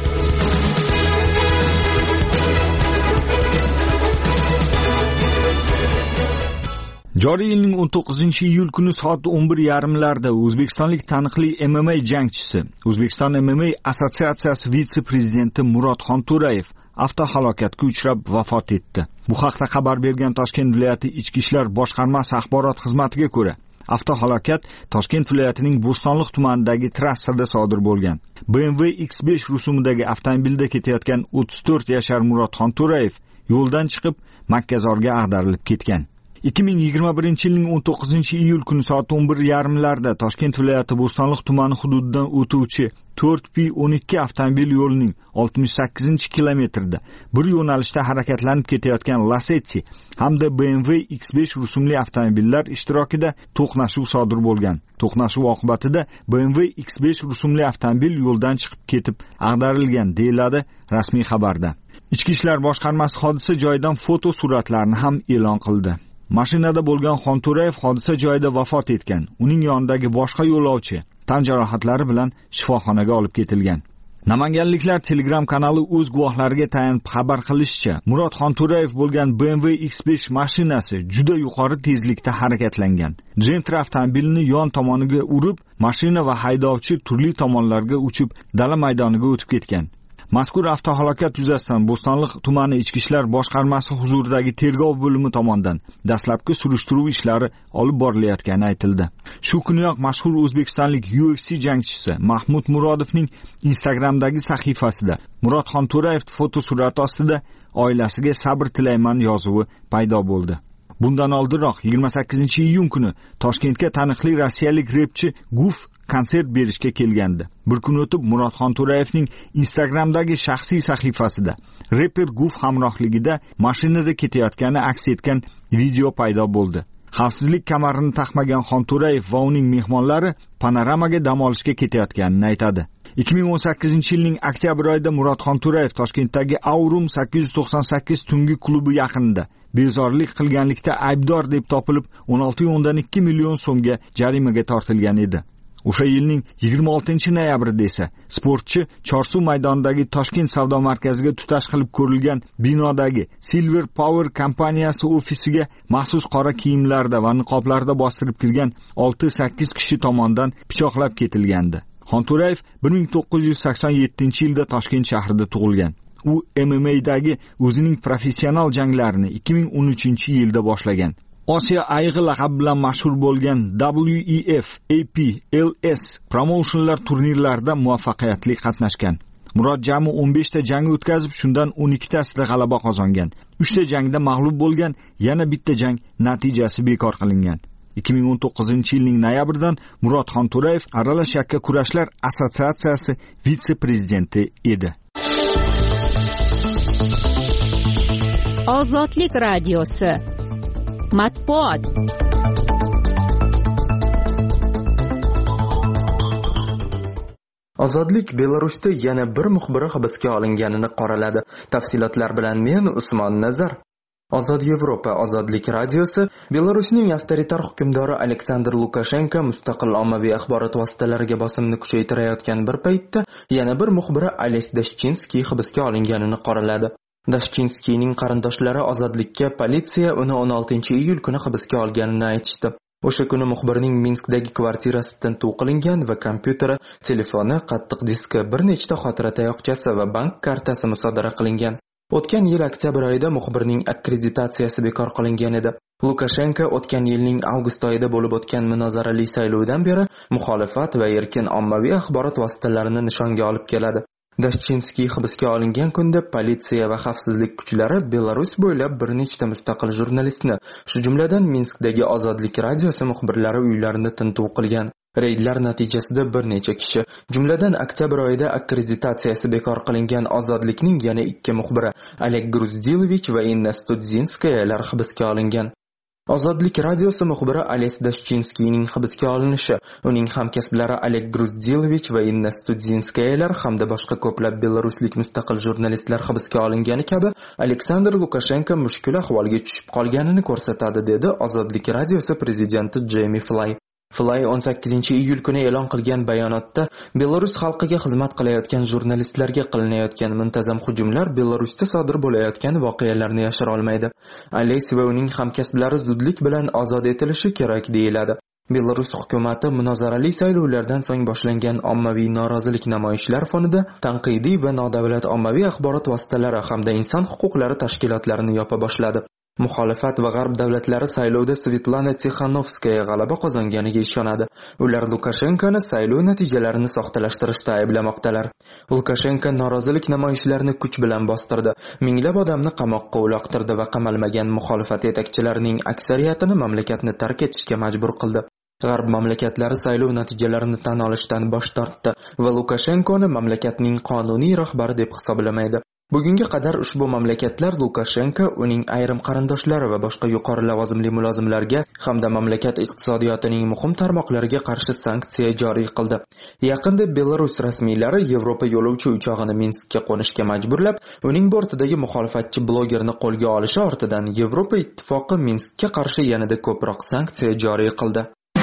Joriy yilning o'n to'qqizinchi iyul kuni soat o'n bir yarim larda o'zbekistonlik taniqli M M A jangchisi, O'zbekiston M M A assotsiatsiyasi vitse-prezidenti Murod Xonto'rayev avtohalokatga uchrab vafot etdi. Bu haqda xabar bergan Toshkent viloyati Ichki ishlar boshqarmasi axborot xizmatiga ko'ra, avtohalokat Toshkent viloyatining Bo'stonliq tumanidagi trassada sodir bo'lgan. B M W X besh rusumidagi avtomobilda ketayotgan o'ttiz to'rt yashar Murod Xonto'rayev yo'ldan chiqib Makkazorga ag'darilib ketgan. ikki ming yigirma birinchi yilning o'n to'qqizinchi iyul kuni soat o'n bir yarim larda Toshkent viloyati Bo'stonliq tumani hududidan o'tuvchi to'rt P o'n ikki avtomobil yo'lining oltmish sakkizinchi kilometrida bir yo'nalishda harakatlanib ketayotgan Lacetti hamda B M W X besh rusumli avtomobillar ishtirokida to'qnashuv sodir bo'lgan. To'qnashuv oqibatida B M W X besh rusumli avtomobil yo'ldan chiqib ketib ag'darilgan, deyiladi rasmiy xabarda. Ichki ishlar boshqarmasi hodisa joyidan foto suratlarni ham e'lon qildi. Mashinada bo'lgan Xonto'rayev hodisa joyida vafot etgan. Uning yonidagi boshqa yo'lovchi tan jarohatlari bilan shifoxonaga olib ketilgan. Namanganliklar Telegram kanali o'z guvohlariga tayanib xabar qilishicha, Murod Xonto'rayev bo'lgan B M W X besh mashinasi juda yuqori tezlikda harakatlangan. Gentra avtomobilni yon tomoniga urib, mashina va haydovchi turli tomonlarga uchib, dala maydoniga o'tib ketgan. Mazkur avtohalokat yuzasidan Bo'stonliq tumani Ichki ishlar boshqarmasi huzuridagi tergov bo'limi tomonidan dastlabki surishtiruv ishlari olib borilayotgani aytildi. Shu kuniyoq mashhur o'zbekistonlik U F C jangchisi Mahmud Murodovning Instagramdagi sahifasida Murod Xonto'rayev fotosurati ostida oilasiga sabr tilayman yozuvi paydo bo'ldi. Bundan oldinroq yigirma sakkizinchi iyun kuni Toshkentga taniqli rossiyalik repchi Guf konsert berishga kelgandi. Bir kun o'tib Murod Xonto'rayevning Instagramdagi shaxsiy sahifasida reper Guf hamrohligida mashinada ketayotgani aks etgan video paydo bo'ldi. Xavfsizlik kamarini taqmagan Xonto'rayev va uning mehmonlari panoramaga dam olishga ketayotganini aytadi. ikki ming o'n sakkizinchi yilning oktyabr oyida Murod Xonto'rayev Toshkentdagi Aurum sakkiz yuz to'qson sakkiz tungi klubi yaqinida bezorilik qilganlikda aybdor deb topilib o'n olti o'ndan ikki million so'mga jarimaga tortilgan edi. O'sha yilning yigirma oltinchi noyabrida esa sportchi Chorsuv maydonidagi Toshkent savdo markaziga tutash qilib ko'rilgan binodagi Silver Power kompaniyasi ofisiga maxsus qora kiyimlarda va niqoblarda bostirib kirgan olti sakkiz kishi tomonidan pichoqlab ketilgandi. Xonto'rayev bir ming to'qqiz yuz sakson yettinchi yilda Toshkent shahrida tug'ilgan. U M M A'dagi o'zining professional janglarini ikki ming o'n uchinchi yilda boshlagan. Osiyo ayg'i laqabi bilan mashhur bo'lgan W E F, A P, L S promotionlar turnirlarida muvaffaqiyatli qatnashgan. Murod jami o'n besh ta jang o'tkazib, shundan o'n ikki tasida g'alaba qozongan. uch ta jangda mag'lub bo'lgan, yana bitta jang natijasi bekor qilingan. ikki ming o'n to'qqizinchi yilning noyabridan Murod Xonto'rayev Aralash yakka kurashlar assotsiatsiyasi vitse-prezidenti edi. Ozodlik radiosi. Matbuot. Ozodlik Belarusda yana bir muxbiri hibsga olinganini qoraladi. Tafsilotlar bilan men Usmon Nazar. Ozod Yevropa ozodlik radiosi Belarusning avtoritar hukmdori Aleksandr Lukashenko mustaqil ommaviy axborot vositalariga bosimni kuchaytirayotgan bir paytda yana bir muxbiri Ales Dashchinskiy hibsga olinganini qoraladi. Dashchinskiyning qarindoshlari ozodlikka politsiya uni o'n oltinchi iyul kuni hibsga olganini aytishdi. O'sha kuni muxbirning Minskdagi kvartirasi tintuv qilingan va kompyuteri, telefoni, qattiq diski, bir nechta xotira tayoqchasi va bank kartasi musodara qilingan. O'tgan yil oktyabr oyida muxbirning akkreditatsiyasi bekor qilingan edi. Lukashenko o'tgan yilning avgust oyida bo'lib o'tgan munozarali saylovdan beri muxolifat va erkin ommaviy axborot vositalarini nishonga olib keladi. Dashchinskiy hibsga olingan kunda politsiya va xavfsizlik kuchlari Belarus bo'ylab bir nechta mustaqil jurnalistni, shu jumladan Minskdagi Ozodlik radiosi muxbirlari uylarini tintuv qilgan. Reydlar natijasida bir necha kishi, jumladan oktyabr oyida akkreditatsiyasi bekor qilingan Ozodlikning yana ikki muxbiri, Oleg Gruzdilovich va Inna Studzinskayalar hibsga olingan. Ozodlik radiosi muxbiri Ales Dashchinskiyning hibsga olinishi, uning hamkasblari Oleg Gruzdilovich va Inna Studzinskayalar hamda boshqa ko'plab belaruslik mustaqil jurnalistlar hibsga olingani kabi Aleksandr Lukashenko mushkul ahvolga tushib qolganini ko'rsatadi, dedi Ozodlik radiosi prezidenti Jeymi Fly. Fly o'n sakkizinchi iyul kuni e'lon qilgan bayonotda Belarus xalqiga xizmat qilayotgan jurnalistlarga qilinayotgan muntazam hujumlar Belarusda sodir bo'layotgan voqealarni yashira olmaydi. Ales va uning hamkasblari zudlik bilan ozod etilishi kerak deyiladi. Belarus hukumati munozarali saylovlardan so'ng boshlangan ommaviy norozilik namoyishlar fonida tanqidiy va nodavlat ommaviy axborot vositalari hamda inson huquqlari tashkilotlarini yopa boshladi. Muxolifat va g'arb davlatlari saylovda Svetlana Tixanovskaya g'alaba qozonganiga ishonadi. Ular Lukashenkoni saylov natijalarini soxtalashtirishda ayblamoqdalar. Lukashenko norozilik namoyishlarini kuch bilan bostirdi. Minglab odamni qamoqqa uloqtirdi va qamalmagan muxolifat yetakchilarining aksariyatini mamlakatni tark etishga majbur qildi. G'arb mamlakatlari saylov natijalarini tan olishdan bosh tortdi va Lukashenkoni mamlakatning qonuniy rahbari deb hisoblamaydi. Bugunga qadar ushbu mamlakatlar Lukashenko, uning ayrim qarindoshlari va boshqa yuqori lavozimli mulozimlarga hamda mamlakat iqtisodiyotining muhim tarmoqlariga qarshi sanksiya joriy qildi. Yaqinda Belarus rasmiylari Yevropa yo'lovchi uchog'ini Minskka qo'nishga majburlab, uning bortidagi muxolifatchi blogerni qo'lga olishi ortidan Yevropa ittifoqi Minskka qarshi yanada ko'proq sanksiya joriy qildi.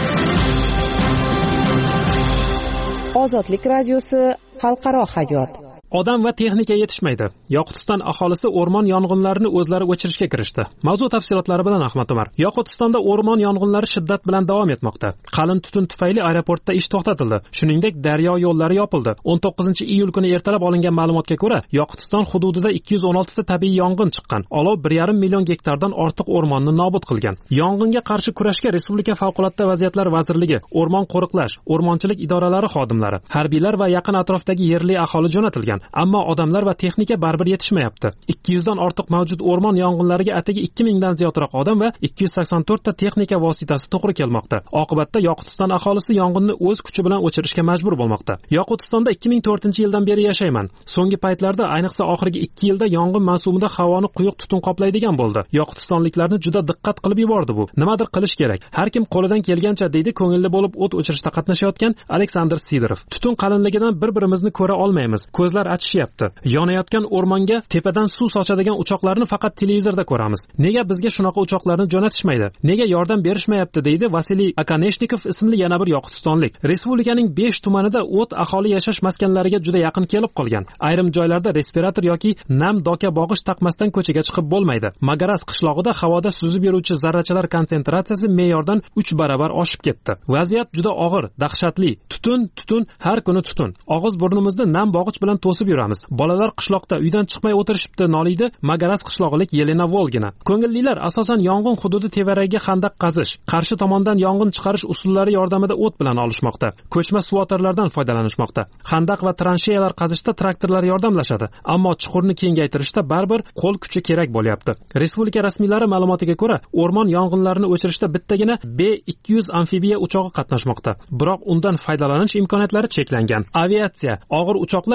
Ozodlik radiosi xalqaro hayot. Odam va texnika yetishmaydi. Yoqutiston aholisi o'rmon yong'inlarini o'zlari o'chirishga kirishdi. Mavzu tafsilotlari bilan Ahmad Umar. Yoqutistonda o'rmon yong'inlari shiddat bilan davom etmoqda. Qalin tutun tufayli aeroportda ish to'xtatildi. Shuningdek, daryo yo'llari yopildi. o'n to'qqizinchi iyul kuni ertalab olingan ma'lumotga ko'ra, Yoqutiston hududida ikki yuz o'n olti ta tabiiy yong'in chiqqan. Olov bir yarim million gektardan ortiq o'rmonni nobud qilgan. Yong'inga qarshi kurashga Respublika favqulodda vaziyatlar vazirligi, o'rmon qo'riqlash, o'rmonchilik idoralari xodimlari, harbiylar va yaqin atrofdagi yerli aholi jo'natilgan. Ammo odamlar va texnika baribir yetishmayapti. ikki yuz dan ortiq mavjud o'rmon yong'inlariga atigi ikki ming dan ziyodroq odam va ikki yuz sakson to'rt ta texnika vositasi to'g'ri kelmoqda. Oqibatda Yoqutiston aholisi yong'inni o'z kuchi bilan o'chirishga majbur bo'lmoqda. Yoqutistonda ikki ming to'rtinchi yildan beri yashayman. So'nggi paytlarda, ayniqsa oxirgi ikki yilda yong'in mavsumida havoni quyuq tutun qoplaydigan bo'ldi. Yoqutistonliklarni juda diqqat qilib yubordi bu. Nimadir qilish kerak. Har kim qo'lidan kelgancha deydi ko'ngilli bo'lib o't o'chirishda qatnashayotgan Aleksandr Sidorov. Tutun qalinligidan bir-birimizni ko'ra olmaymiz. Ko'zlar achishyapti. Yonayotgan o'rmonga tepadan suv sochadigan uchoqlarni faqat televizorda ko'ramiz. Nega bizga shunaqa uchoqlarni jo'natishmaydi? Nega yordam berishmayapti, deydi Vasiliy Akaneshnikov ismli yana bir yoqutistonlik. Respublikaning besh tumanida o't aholi yashash maskanlariga juda yaqin kelib qolgan. Ayrim joylarda respirator yoki nam doka bog'ish taqmasdan ko'chaga chiqib bo'lmaydi. Magaras qishlog'ida havoda suzib yuruvchi zarrachalar konsentratsiyasi me'yordan uch barobar oshib ketdi. Vaziyat juda og'ir, dahshatli. Tutun, tutun, har kuni tutun. Og'iz burnimizni nam bog'ich bilan to'sib yuramiz. Bolalar qishloqda uydan chiqmay o'tirishibdi, noliydi Magaras qishlog'ilik Yelena Volgina. Ko'ngillilar asosan yong'in hududi tevaragiga xandaq qazish, qarshi tomondan yong'in chiqarish usullari yordamida o't bilan olishmoqda. Ko'chma suvotarlardan foydalanishmoqda. Xandaq va transheyalar qazishda traktorlar yordamlashadi, ammo chuqurni kengaytirishda baribir qo'l kuchi kerak bo'lyapti. Respublika rasmiylari ma'lumotiga ko'ra, o'rmon yong'inlarini o'chirishda bittagina B ikki yuz amfibiya uchog'i qatnashmoqda. Biroq undan foydalanish imkoniyatlari cheklangan. Aviatsiya, og'ir uchoqlar Ilesk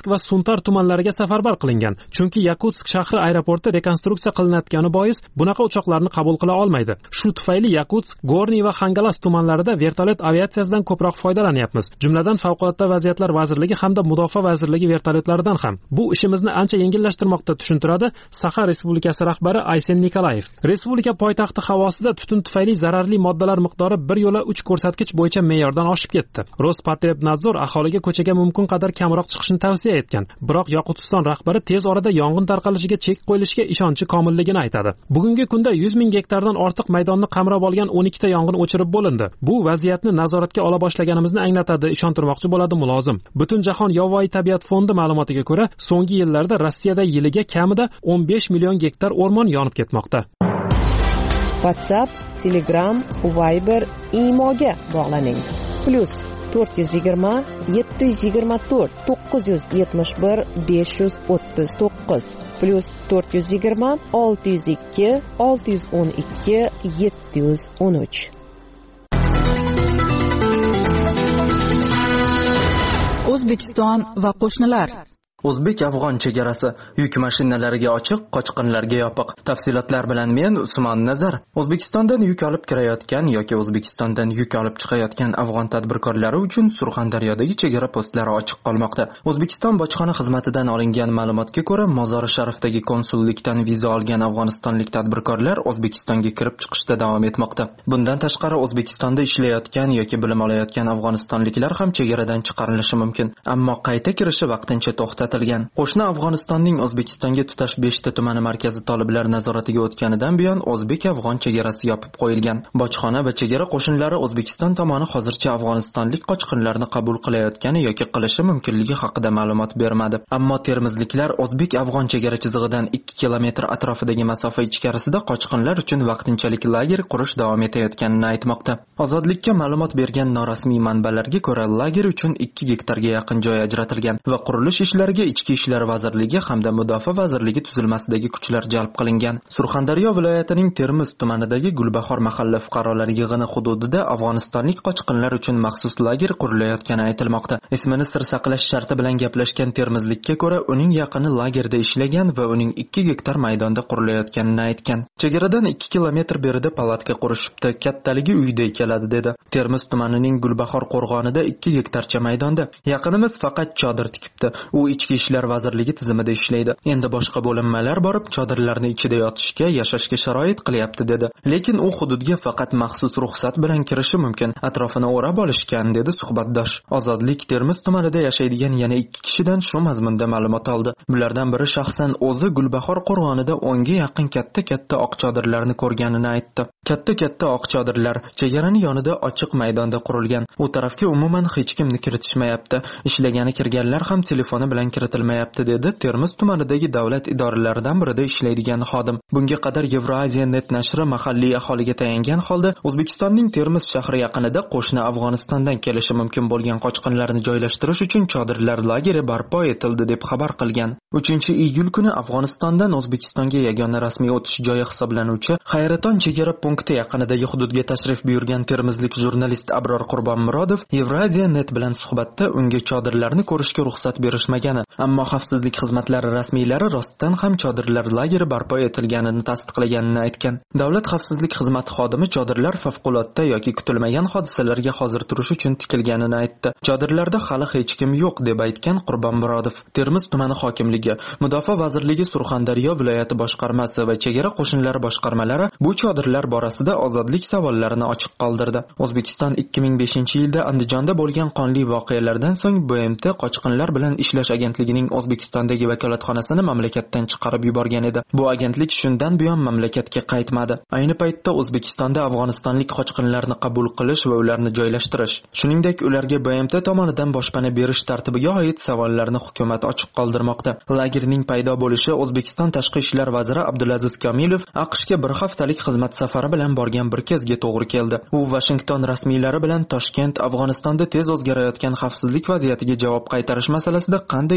yakutsk va suntar tumanlariga safarbar qilingan, chunki yakutsk shahri aeroporti rekonstruksiya qilinayotgani bois bunaqa uchoqlarni qabul qila olmaydi. Shu tufayli yakutsk, Gorniy va Xangalas tumanlarida vertolyot aviatsiyasidan ko'proq foydalanyapmiz, jumladan favqulodda vaziyatlar vazirligi hamda mudofaa vazirligi vertolyotlaridan ham. Bu ishimizni ancha yengillashtirmoqda, tushuntiradi Saxa Respublikasi rahbari Aysen Nikolayev. Respublika poytaxti havosida tutun tufayli zararli moddalar miqdori bir yo'la uch ko'rsatkich bo'yicha me'yordan oshib ketdi. Rospotrebnadzor aholiga ko'chaga mumkin qadar kamroq chiqishni tavsiya etgan. Biroq Yoqutiston rahbari tez orada yong'in tarqalishiga chek qo'yilishiga ishonchi komilligini aytadi. Bugungi kunda yuz ming gektardan ortiq maydonni qamrab olgan o'n ikkita yong'in o'chirib bo'lindi. Bu vaziyatni nazoratga ola boshlaganimizni anglatadi, ishontirmoqchi bo'ladi mulozim. Butunjahon Yovvoyi tabiat fondi ma'lumotiga ko'ra, so'nggi yillarda Rossiyada yiliga kamida o'n besh million gektar o'rmon yonib ketmoqda. WhatsApp, Telegram, Viber, Imoga bog'laning. Plus to'rt yuz yigirma yetti yuz yigirma to'rt to'qqiz yuz yetmish bir besh yuz o'ttiz to'qqiz plus to'rt yuz yigirma olti yuz ikki olti yuz o'n ikki yetti yuz o'n uch. O'zbekiston va qo'shnilar. O'zbek-afg'on chegarasi yuk mashinalariga ochiq, qochqinlarga yopiq. Tafsilotlar bilan men Usmon Nazar. O'zbekistondan yuk olib kirayotgan yoki O'zbekistondan yuk olib chiqayotgan afg'on tadbirkorlari uchun Surxondaryodagi chegara postlari ochiq qolmoqda. O'zbekiston bojxona xizmatidan olingan ma'lumotga ko'ra, Mozori Sharifdagi konsullikdan viza olgan afg'onistonlik tadbirkorlar O'zbekistonga kirib chiqishda davom etmoqda. Bundan tashqari O'zbekistonda ishlayotgan yoki bilim olayotgan afg'onistonliklar ham chegaradan chiqarilishi mumkin, ammo qayta kirishi vaqtincha to'xtatilgan. Qo'shni Afg'onistonning O'zbekistonga tutash beshta tumani markazi toliblar nazoratiga o'tganidan buyon o'zbek-afg'on chegarasi yopib qo'yilgan. Bojxona va chegara qo'shinlari O'zbekiston tomoni hozircha afg'onistonlik qochqinlarni qabul qilayotgani yoki qilishi mumkinligi haqida ma'lumot bermadi. Ammo termizliklar o'zbek-afg'on chegara chizig'idan ikki kilometr atrofidagi masofa ichkarisida qochqinlar uchun vaqtinchalik lager qurish davom etayotganini aytmoqda. Ozodlikka ma'lumot bergan norasmiy manbalarga ko'ra, lager uchun ikki gektarga yaqin joy ajratilgan va qurilish ishlariga Ichki ishlar vazirligi hamda mudofaa vazirligi tuzilmasidagi kuchlar jalb qilingan. Surxondaryo viloyatining Termiz tumanidagi Gulbahor mahalla fuqarolar yig'ini hududida afg'onistonlik qochqinlar uchun maxsus lager qurilayotgani aytilmoqda. Ismini sir saqlash sharti bilan gaplashgan termizlikka ko'ra, uning yaqini lagerda ishlagan va uning ikki gektar maydonda qurilayotganini aytgan. Chegaradan ikki kilometr berida palatka qurishibdi, kattaligi uyday keladi dedi. Termiz tumanining Gulbahor qo'rg'onida ikki gektarcha maydonda. Yaqinimiz faqat chodir tikibdi. U ichki ishlar vazirligi tizimida ishlaydi. Endi boshqa bo'linmalar borib chodirlarni ichida yotishga, yashashga sharoit qilyapti dedi. Lekin u hududga faqat maxsus ruxsat bilan kirishi mumkin. Atrofini o'rab olishgan dedi suhbatdosh. Ozodlik Termiz tumanida yashaydigan yana ikki kishidan shu mazmunda ma'lumot oldi. Bulardan biri shaxsan o'zi Gulbahor qo'rg'onida o'nga yaqin katta-katta oq chodirlarni ko'rganini aytdi. Katta-katta oq chodirlar chegarani yonida ochiq maydonda qurilgan. U tarafga umuman hech kimni kiritishmayapti. Ishlagani kirganlar ham telefoni bilan kiritilmayapti dedi Termiz tumanidagi davlat idoralaridan birida ishlaydigan xodim. Bunga qadar Eurasia net nashri mahalliy aholiga tayangan holda O'zbekistonning Termiz shahri yaqinida qo'shni Afg'onistondan kelishi mumkin bo'lgan qochqinlarni joylashtirish uchun chodirlar lageri barpo etildi deb xabar qilgan. uchinchi iyul kuni Afg'onistondan O'zbekistonga yagona rasmiy o'tish joyi hisoblanuvchi Hayraton chegara punkti yaqinidagi hududga tashrif buyurgan termizlik jurnalist Abror Qurbonmurodov Eurasia net bilan suhbatda unga chodirlarni ko'rishga ruxsat berishmagani, ammo xavfsizlik xizmatlari rasmiylari rostdan ham chodirlar lageri barpo etilganini tasdiqlaganini aytgan. Davlat xavfsizlik xizmati xodimi chodirlar favqulodda yoki kutilmagan hodisalarga hozir turish uchun tikilganini aytdi. Chodirlarda hali hech kim yo'q deb aytgan Qurbonmurodov. Termiz tumani hokimligi, Mudofaa vazirligi, Surxondaryo viloyati boshqarmasi va chegara qo'shinlari boshqarmalari bu chodirlar borasida ozodlik savollarini ochiq qoldirdi. O'zbekiston ikki ming beshinchi yilda Andijonda bo'lgan qonli voqealardan so'ng B M T qochqinlar bilan ishlash agentligining O'zbekistondagi vakolatxonasini mamlakatdan chiqarib yuborgan edi. Bu agentlik shundan buyon mamlakatga qaytmadi. Ayni paytda O'zbekistonda afg'onistonlik qochqinlarni qabul qilish va ularni joylashtirish, shuningdek ularga B M T tomonidan boshpana berish tartibiga oid savollarni hukumat ochiq qoldirmoqda. Lagerning paydo bo'lishi O'zbekiston tashqi ishlar vaziri Abdulaziz Kamilov AQShga bir haftalik xizmat safari bilan borgan bir kezga to'g'ri keldi. U Washington rasmiylari bilan Toshkent Afg'onistonda tez o'zgarayotgan xavfsizlik vaziyatiga javob qaytarish masalasida qanday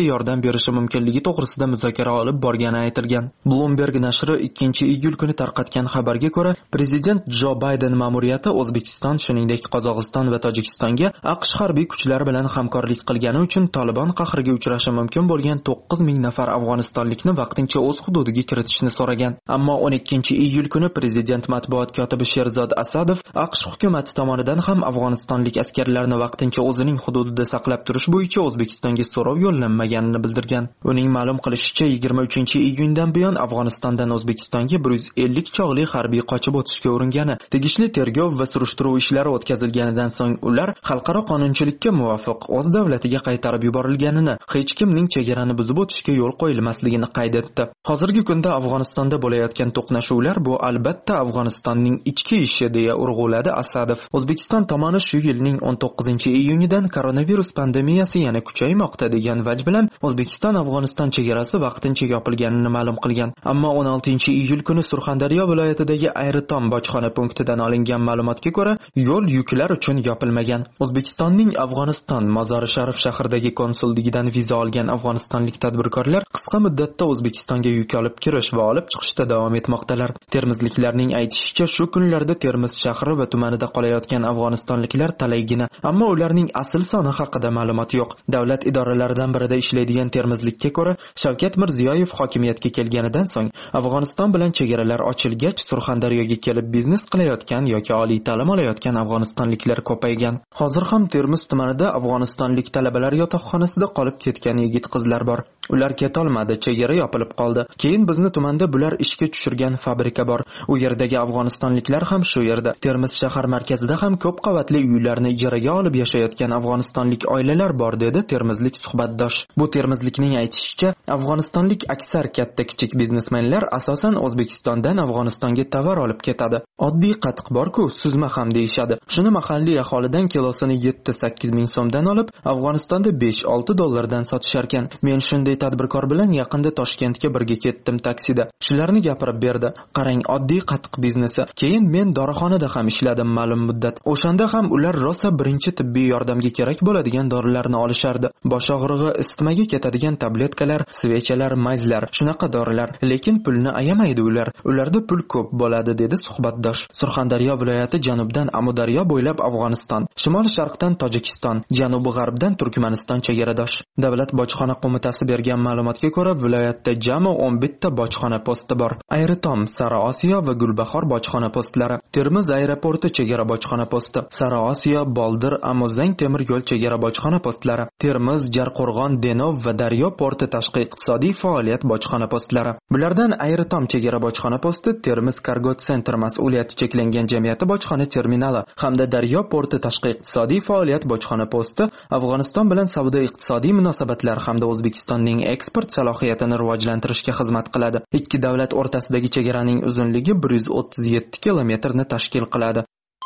yordam berishi mumkinligi to'g'risida muzokara olib borgani aytilgan. Bloomberg nashri ikkinchi iyul kuni tarqatgan xabarga ko'ra, prezident Jo Bayden ma'muriyati O'zbekiston, shuningdek Qozog'iston va Tojikistonga AQSh harbiy kuchlari bilan hamkorlik qilgani uchun Taliban qahriga uchrashi mumkin bo'lgan to'qqiz ming nafar afg'onistonlikni vaqtincha o'z hududiga kiritishni so'ragan. Ammo o'n ikkinchi iyul kuni prezident matbuot kotibi Sherzod Asadov AQSh hukumati tomonidan ham afg'onistonlik askarlarni vaqtincha o'zining hududida saqlab turish bo'yicha O'zbekistonga so'rov yo'llanmaganini bildirgan. Uning ma'lum qilishicha, yigirma uchinchi iyundan buyon Afg'onistondan O'zbekistonga bir yuz ellik chog'li harbiy qochib o'tishga uringani, tegishli tergov va surishtiruv ishlari o'tkazilganidan so'ng ular xalqaro qonunchilikka muvofiq o'z davlatiga qaytarib yuborilganini, hech kimning chegarani buzib o'tishga yo'l qo'yilmasligini qayd etdi. Hozirgi kunda Afg'onistonda bo'layotgan to'qnashuvlar bu albatta Afg'onistonning ichki ishi deya urg'uladi Asadov. O'zbekiston tomoni shu yilning o'n to'qqizinchi iyunidan koronavirus pandemiyasi yana kuchaymoqda degan vaj bilan O'zbekiston Afg'oniston chegarasi vaqtincha yopilganini ma'lum qilgan. Ammo o'n oltinchi iyul kuni Surxondaryo viloyatidagi Ayritom bojxona punktidan olingan ma'lumotga ko'ra, yo'l yuklar uchun yopilmagan. O'zbekistonning Afg'oniston Mozori Sharif shahridagi konsulligidan viza olgan afg'onistonlik tadbirkorlar qisqa muddatda O'zbekistonga yuk olib kirish va olib chiqishda davom etmoqdalar. Termizliklarning aytishicha, shu kunlarda Termiz shahri va tumanida qolayotgan afg'onistonliklar talaygina, ammo ularning asl soni haqida ma'lumot yo'q. Davlat idoralaridan birida ishlaydigan termizlikka ko'ra, Shavkat Mirziyoyev hokimiyatga kelganidan so'ng Afg'oniston bilan chegaralar ochilgach, Surxondaryoga kelib biznes qilayotgan yoki oliy ta'lim olayotgan afg'onistonliklar ko'paygan. Hozir ham Termiz tumanida afg'onistonlik talabalar yotoqxonasida qolib ketgan yigit-qizlar bor. Ular ketolmadi, chegara yopilib qoldi. Keyin bizni tumanda bular ishga tushirgan fabrika bor. U yerdagi afg'onistonliklar ham shu yerda. Termiz shahar markazida ham ko'p qavatli uylarni ijaraga olib yashayotgan afg'onistonlik oilalar bor, dedi termizlik suhbatdosh. Bu termizlikning aytishicha, afg'onistonlik aksar katta-kichik biznesmenlar asosan O'zbekistondan Afg'onistonga tovar olib ketadi. Oddiy qatiq bor-ku, suzma ham deyishadi. Shuni mahalliy aholidan kilosini yetti sakkiz ming so'mdan olib, Afg'onistonda besh olti dollardan sotishar ekan. Men shunday tadbirkor bilan yaqinda Toshkentga birga ketdim taksida. Shularni gapirib berdi. Qarang, oddiy qatiq biznesi. Keyin men dorixonada ham ishladim ma'lum muddat. O'shanda ham ular rosa birinchi tibbiy yordamga kerak bo'ladigan dorilarni olishardi. Bosh og'rig'i, isitmaga ketadigan tabletkalar, svechalar, mayzlar, shunaqa dorilar. Lekin pulni ayamaydi ular. Ularda pul ko'p bo'ladi, dedi suhbatdosh. Surxondaryo viloyati janubdan Amudaryo bo'ylab Afg'oniston, shimol-sharqdan Tojikiston, janubi-g'arbdan Turkmaniston chegaradosh. Davlat bojxona qo'mitasi bergan ma'lumotga ko'ra, viloyatda jami o'n bitta bojxona posti bor. Ayritom, Sariosiyo va Gulbahor bojxona postlari, Termiz aeroporti chegara bojxona posti, Sariosiyo, Boldir, Amuzang temir yo'l chegara bojxona postlari, Termiz, Jarqo'rg'on, Denov va Daryo porti tashqi iqtisodiy faoliyat bojxona postlari. Bulardan Ayritom chegara bojxona posti, Termiz Cargo Center mas'uliyati cheklangan jamiyati bojxona terminali hamda Daryo porti tashqi iqtisodiy faoliyat bojxona posti Afg'oniston bilan savdo-iqtisodiy munosabatlar hamda O'zbekistonning eksport salohiyatini rivojlantirishga xizmat qiladi. Ikki davlat o'rtasidagi chegaraning uzunligi bir yuz o'ttiz yetti kilometrni tashkil qiladi.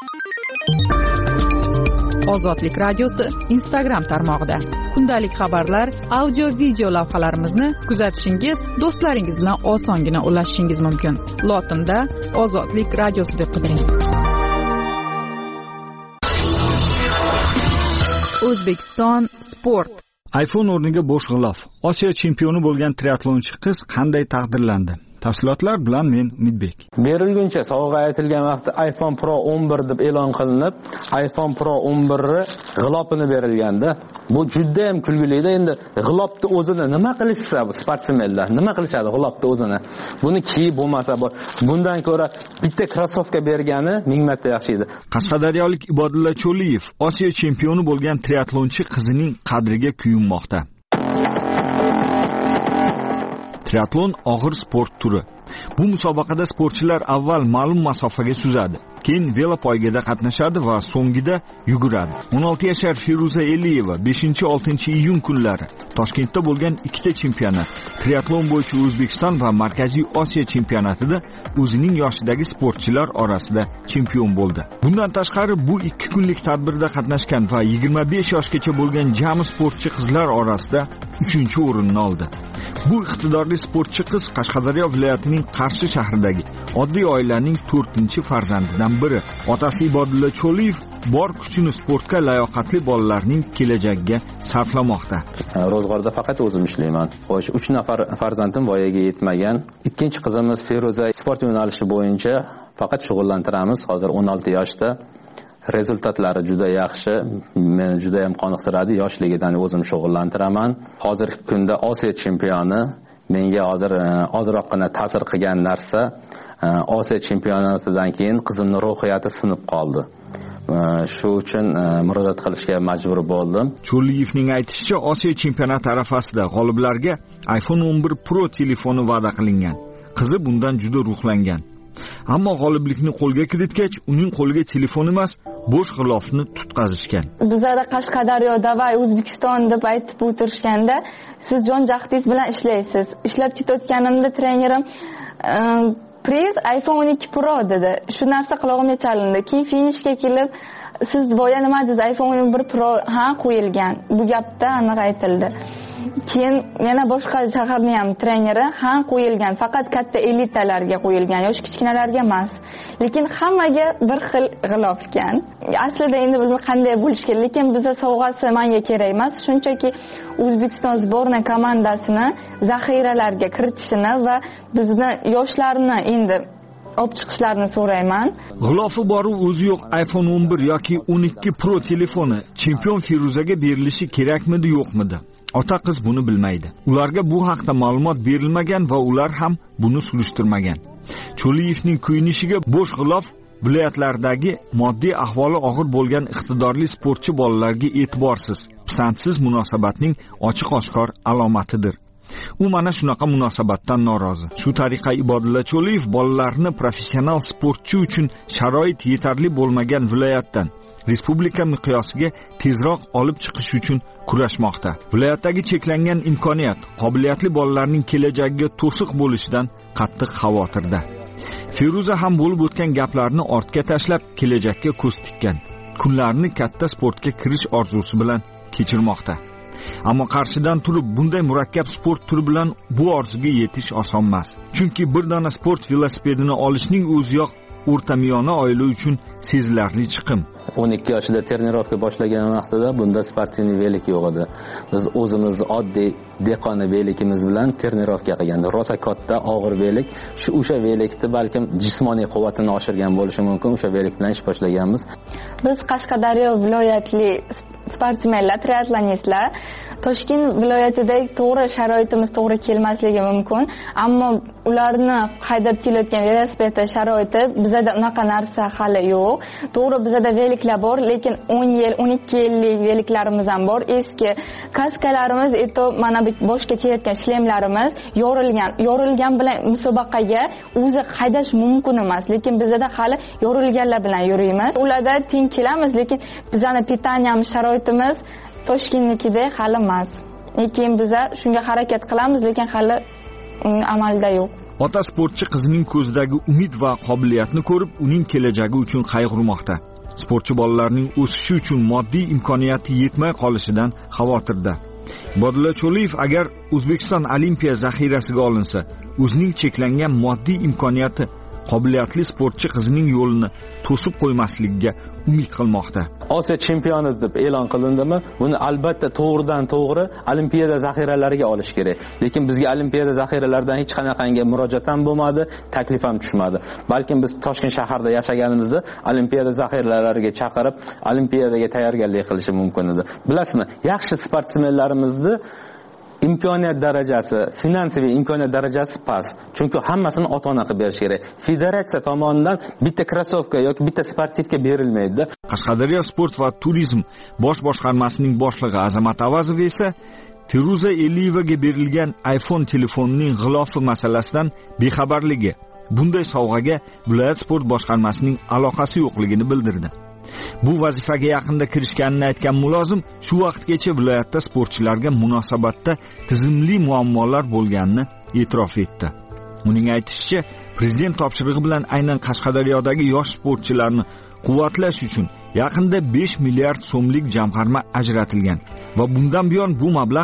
Ozodlik radiosi Instagram tarmog'ida kundalik xabarlar, audio, video lavhalarimizni kuzatishingiz, do'stlaringiz bilan osongina ulashishingiz mumkin. Lotinda Ozodlik radiosi deb qidiring. O'zbekiston sport. iPhone o'rniga bo'sh g'ilof. Osiyo chempioni bo'lgan triatlonchi qiz qanday taqdirlandi? Tafsilotlar bilan men Umidbek. Berilguncha sovg'a aytilgan vaqtda iPhone Pro o'n bir deb e'lon qilinib, iPhone Pro o'n bir g'ilofini berilganda, bu juda ham kulgili-da. Endi g'ilofni o'zini nima qilishsa, sportsmenlar nima qilishadi g'ilofni o'zini? Buni kiyib bo'lmasa, bundan ko'ra bitta krossovka bergani ming marta yaxshi edi. Qashqadaryolik Ibodulla Cho'liyev Osiyo chempioni bo'lgan triatlonchi qizining qadriga kuyunmoqda. Triatlon og'ir sport turi. Bu musobaqada sportchilar avval ma'lum masofaga suzadi, keyin velopoygada qatnashadi va so'ngida yuguradi. o'n olti yashar Feruza Eliyeva beshinchi oltinchi iyun kunlari Toshkentda bo'lgan ikkita chempionat, triatlon bo'yicha O'zbekiston va Markaziy Osiyo chempionatida o'zining yoshidagi sportchilar orasida chempion bo'ldi. Bundan tashqari bu ikki kunlik tadbirda qatnashgan va yigirma besh yoshgacha bo'lgan jami sportchi qizlar orasida uchinchi o'rinni oldi. Bu iqtidorli sportchi qiz Qashqadaryo viloyatining Qarshi shahridagi oddiy oilaning to'rtinchi farzandidan biri. Otasi Ibodulla Cho'liyev bor kuchini sportga layoqatli bolalarning kelajagiga sarflamoqda. Ro'zg'orda faqat o'zim ishlayman. Xo'sh, uch nafar farzandim voyaga yetmagan. Ikkinchi qizimiz Feruza sport yo'nalishi bo'yicha faqat shug'ullantiramiz. Hozir o'n olti yoshda. Rezultatlari juda yaxshi, meni juda ham qoniqtiradi. Yoshligidan o'zim shug'ullantiraman. Hozirgi kunda Osiyo chempioni. Menga hozir ozroqgina ta'sir qilgan narsa, Osiyo chempionatidan keyin qizimning ruhiyati sinib qoldi. Shu uchun murojaat qilishga majbur bo'ldim. Cho'liyevning aytishicha, Osiyo chempionati arafasida g'oliblarga iPhone o'n bir Pro telefoni va'da qilingan. Qizi bundan juda ruhlangan. Ammo g'oliblikni qo'lga kiritgach, uning qo'liga telefon emas, bo'sh g'ilofni tutqazishgan. Bizlarda Qashqadaryoda va O'zbekiston deb aytib o'tirishganda, siz jon jahdingiz bilan ishlaysiz. Ishlab ketayotganimda trenerim Priz iPhone o'n ikki Pro dedi. Shu narsa qulog'imga chalindi. Keyin finishga kelib, siz boya nima dedingiz? iPhone o'n bir Pro ha qo'yilgan. Bu gapda aniq aytildi. Keyin yana boshqa shaharning ham treneri ha qo'yilgan, faqat katta elitalarga qo'yilgan, yosh kichkinalarga emas. Lekin hammaga bir xil g'ilof ekan. Aslida endi bilmay qanday bo'lish kerak, lekin bizga sovg'asi menga kerak emas, shunchaki O'zbekiston sborna komandasini zaxiralarga kiritishini va bizni yoshlarni endi olib chiqishlarini so'rayman. G'ilofi bor o'zi yo'q iPhone o'n bir yoki o'n ikki Pro telefoni chempion Feruzaga berilishi kerakmidi, yo'qmidi? Ota qiz buni bilmaydi. Ularga bu haqda ma'lumot berilmagan va ular ham buni surishtirmagan. Cho'liyevning ko'yinishiga bo'sh g'ilof viloyatlardagi moddiy ahvoli og'ir bo'lgan iqtidorli sportchi bolalarga e'tiborsiz, pisandsiz munosabatning ochiq-oshkor alomatidir. U mana shunaqa munosabatdan norozi. Shu tariqa Ibodulla Cho'liyev bolalarni professional sportchi uchun sharoit yetarli bo'lmagan viloyatdan respublika miqyosiga tezroq olib chiqish uchun kurashmoqda. Viloyatdagi cheklangan imkoniyat, qobiliyatli bolalarning kelajagiga to'siq bo'lishidan qattiq xavotirda. Feruza ham bo'lib o'tgan gaplarni ortga tashlab, kelajakka ko'z tikkan. Kunlarni katta sportga kirish orzusi bilan kechirmoqda. Ammo qarshidan turib bunday murakkab sport turi bilan bu orzuga yetish oson emas. Chunki bir dona sport velosipedini olishning o'ziyoq o'rtamiyona oila uchun sezilarli chiqim. o'n ikki yoshida trenirovka boshlagan vaqtida bunda sportivniy velik yo'q edi. Biz o'zimiz oddiy dehqona velikimiz bilan trenirovka qilgandik. Rosa katta og'ir velik, shu o'sha velikni balkim jismoniy quvvatini oshirgan bo'lishi mumkin, o'sha velik bilan ish boshlaganmiz. Biz Qashqadaryo viloyatli sportmenlar, triatlonistlar Toshkent viloyatidagi to'g'ri sharoitimiz to'g'ri kelmasligi mumkin, ammo ularni haydab kelayotgan velosiped sharoiti bizda unaqa narsa hali yo'q. To'g'ri bizda veliklar bor, lekin o'n yil, o'n ikki yillik veliklarimiz ham bor. Eski kaskalarimiz, eto mana bu boshga kelayotgan shlemlarimiz yorilgan. Yorilgan bilan musobaqaga o'zi haydash mumkin emas, lekin bizda hali yorilganlar bilan yuramiz. Ularda teng kelamiz, lekin bizning pitaniyamiz, sharoitimiz Toshkentnikida hali emas. Lekin biz shunga harakat qilamiz, lekin hali amalda yo'q. Ota sportchi qizining ko'zidagi umid va qobiliyatni ko'rib, uning kelajagi uchun qayg'urmoqda. Sportchi bolalarning o'sishi uchun moddiy imkoniyati yetmay qolishidan xavotirda. Ibodulla Cho'liyev agar O'zbekiston olimpiya zaxirasiga olinsa, o'zining cheklangan moddiy imkoniyati qobiliyatli sportchi qizining yo'lini to'sib qo'ymasligiga umid qilmoqda. Osiyo chempioni deb e'lon qilindimi, buni albatta to'g'ridan to'g'ri olimpiada zaxiralariga olish kerak. Lekin bizga olimpiada zaxiralaridan hech qanaqangi murojaat ham bo'lmadi, taklif ham tushmadi. Balkim biz Toshkent shahrida yashaganimizda olimpiada zaxiralariga chaqirib, olimpiadaga tayyorgarlik qilishi mumkin edi. Bilasizmi, yaxshi sportsmenlarimizni imkoniyat darajasi, finansiy imkoniyat darajasi past. Chunki hammasini ota-ona qilib berish kerak. Federatsiya tomonidan bitta krossovka yoki bitta sportivka berilmaydi. Qashqadaryo sport va turizm bosh boshqarmasining boshlig'i Azamat Avazov esa Feruza Eliyevaga berilgan iPhone telefonining g'ilofi masalasidan bexabarligi, bunday sovg'aga viloyat sport boshqarmasining aloqasi yo'qligini bildirdi. Bu vazifaga yaqinda kirishganini aytgan mulozim shu vaqtgacha viloyatda sportchilarga munosabatda tizimli muammolar bo'lganini e'tirof etdi. Uning aytishicha, prezident topshirig'i bilan aynan Qashqadaryodagi yosh sportchilarni quvvatlash uchun yaqinda besh milliard so'mlik jamg'arma ajratilgan va bundan buyon bu mablag'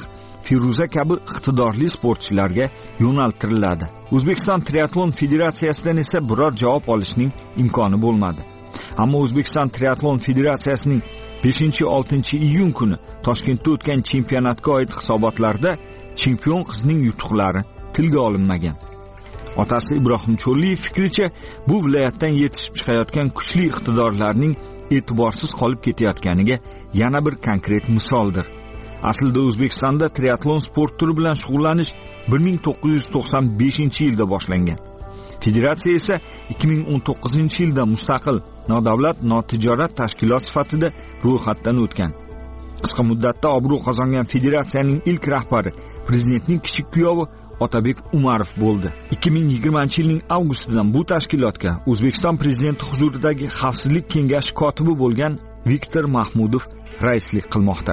Feruza kabi iqtidorli sportchilarga yo'naltiriladi. O'zbekiston triatlon federatsiyasidan esa biror javob olishning imkoni bo'lmadi. Ammo O'zbekiston triatlon federatsiyasining beshinchi oltinchi iyun kuni Toshkentda o'tgan chempionatga oid hisobotlarda chempion qizning yutuqlari tilga olinmagan. Otasi Ibrohim Cho'lliyev fikricha, bu viloyatdan yetishib chiqayotgan kuchli iqtidorlarning e'tiborsiz qolib ketayotganiga yana bir konkret misoldir. Aslida O'zbekistonda triatlon sport turi bilan shug'ullanish bir ming to'qqiz yuz to'qson beshinchi yilda boshlangan. Federatsiya esa ikki ming o'n to'qqizinchi yilda mustaqil nodavlat notijorat tashkilot sifatida ro'yxatdan o'tgan. Qisqa muddatda obro' qozongan federatsiyaning ilk rahbari prezidentning kichik kuyovi Otabek Umarov bo'ldi. ikki ming yigirmanchi yilning avgustidan bu tashkilotga O'zbekiston prezidenti huzuridagi Xavfsizlik kengashi kotibi bo'lgan Viktor Mahmudov raislik qilmoqda.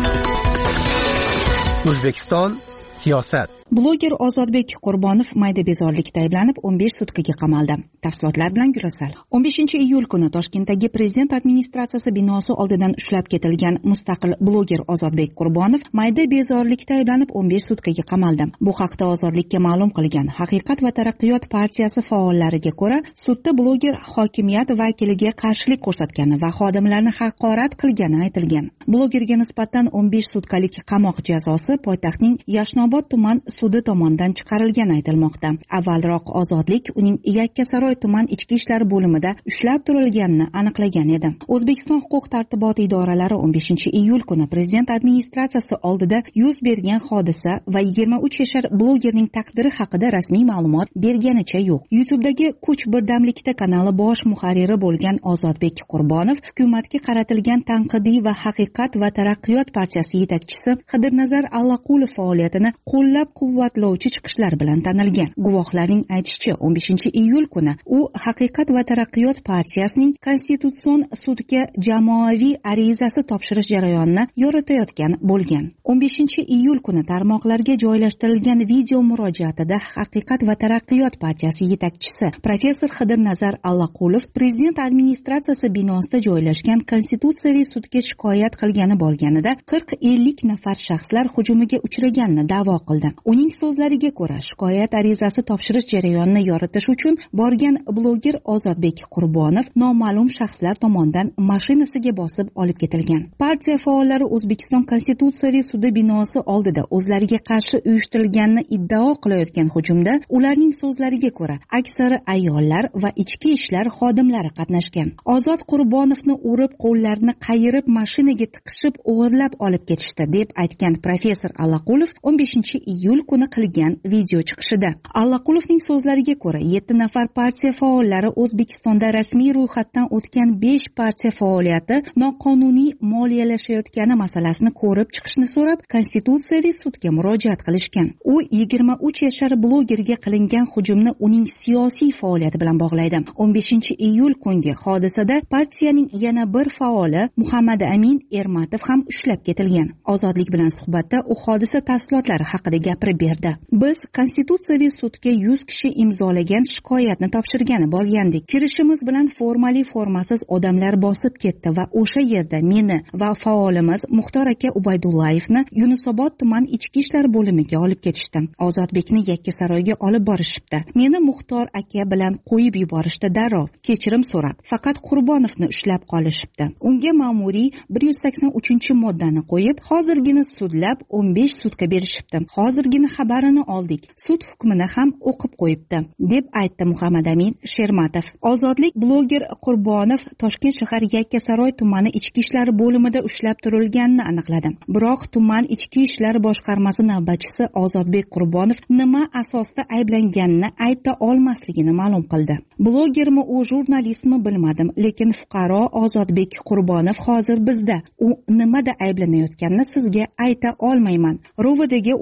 O'zbekiston siyosat. Bloger Ozodbek Qurbonov mayda bezorilikda ayblanib o'n besh sutkaga qamaldi. Tafsilotlar bilan Gurasal. o'n beshinchi iyul kuni Toshkentdagi prezident administratsiyasi binosi oldidan ushlab ketilgan mustaqil bloger Ozodbek Qurbonov mayda bezorilikda ayblanib o'n besh sutkaga qamaldi. Bu haqda Ozodlikka ma'lum qilgan Haqiqat va taraqqiyot partiyasi faollariga ko'ra, sudda bloger hokimiyat vakiliga qarshilik ko'rsatgani va xodimlarni haqorat qilgani aytilgan. Blogerga nisbatan o'n besh sutkalik qamoq jazosi poytaxtning Yashnobod tuman sudi tomonidan chiqarilgani aytilmoqda. Avvalroq Ozodlik uning Yakkasaroy tuman ichki ishlar bo'limida ushlab turilganini aniqlagan edi. O'zbekiston huquq-tartibot idoralari o'n beshinchi iyul kuni prezident administratsiyasi oldida yuz bergan hodisa va yigirma uch yashar blogerning taqdiri haqida rasmiy ma'lumot berganicha yo'q. YouTube'dagi Kuch birdamlikda kanali bosh muharriri bo'lgan Ozodbek Qurbonov hukumatga qaratilgan tanqidiy va Haqiqat va taraqqiyot partiyasi yetakchisi Xidirnazar Allaqulov faoliyatini qo'llab quvvatlovchi chiqishlar bilan tanilgan. Guvohlarning aytishicha, o'n beshinchi iyul kuni u Haqiqat va taraqqiyot partiyasining Konstitutsion sudga jamoaviy arizasi topshirish jarayonini yoritayotgan bo'lgan. o'n beshinchi iyul kuni tarmoqlarga joylashtirilgan video murojaatida Haqiqat va taraqqiyot partiyasi yetakchisi professor Xidirnazar Allaqulov prezident administratsiyasi binosida joylashgan Konstitutsiyaviy sudga shikoyat qilgani bo'lganida qirq ellik nafar shaxslar hujumiga uchraganini da'vo qildi. Uning so'zlariga ko'ra, shikoyat arizasi topshirish jarayonini yoritish uchun borgan bloger Ozodbek Qurbonov noma'lum shaxslar tomonidan mashinasiga bosib olib ketilgan. Partiya faollari O'zbekiston Konstitutsiyaviy sudi binosi oldida o'zlariga qarshi uyushtirilganini iddao qilayotgan hujumda ularning so'zlariga ko'ra, aksari ayollar va ichki ishlar xodimlari qatnashgan. Ozod Qurbonovni urib, qo'llarini qayirib, mashinaga tiqishib, o'g'irlab olib ketishdi deb aytgan professor Allaqulov o'n beshinchi iyul kuni qilgan video chiqishida. Allaqulovning so'zlariga ko'ra, yetti nafar partiya faollari O'zbekistonda rasmiy ro'yxatdan o'tgan besh partiya faoliyati noqonuniy moliyalashayotgani masalasini ko'rib chiqishni so'rab, Konstitutsiyaviy sudga murojaat qilishgan. U yigirma uch yashar blogerga qilingan hujumni uning siyosiy faoliyati bilan bog'laydi. o'n beshinchi iyul kungi hodisada partiyaning yana bir faoli Muhammad Amin Ermatov ham ushlab ketilgan. Ozodlik bilan suhbatda u hodisa tafsilotlari haqida gapirib berdi. Biz Konstitutsiyaviy sudga yuz kishi imzolagan shikoyatni topshirgani bo'lgandik. Kirishimiz bilan formali formasiz odamlar bosib ketdi va o'sha yerda meni va faolimiz Muxtor aka Ubaydullayevni Yunusobod tuman ichki ishlar bo'limiga olib ketishdi. Ozodbekni Yakkasaroyga olib borishibdi. Meni Muxtor aka bilan qo'yib yuborishdi darrov, kechirim so'rab. Faqat Qurbonovni ushlab qolishibdi. Unga ma'muriy bir yuz sakson uchinchi moddani qo'yib, hozirgina sudlab o'n besh sutka berishibdi. Hozirgina xabarini oldik. Sud hukmini ham o'qib qo'yibdi, deb aytdi Muhammad Amin Shermatov. Ozodlik bloger Qurbonov Toshkent shahar Yakkasaroy tumani ichki ishlar bo'limida ushlab turilganini aniqladi. Biroq tuman ichki ishlar boshqarmasi navbatchisi Ozodbek Qurbonov nima asosda ayblanganini ayta olmasligini ma'lum qildi. Blogermi u jurnalistmi bilmadim, lekin fuqaro Ozodbek Qurbonov hozir bizda. U nimada ayblanayotganini sizga ayta olmayman. Ro'vidagi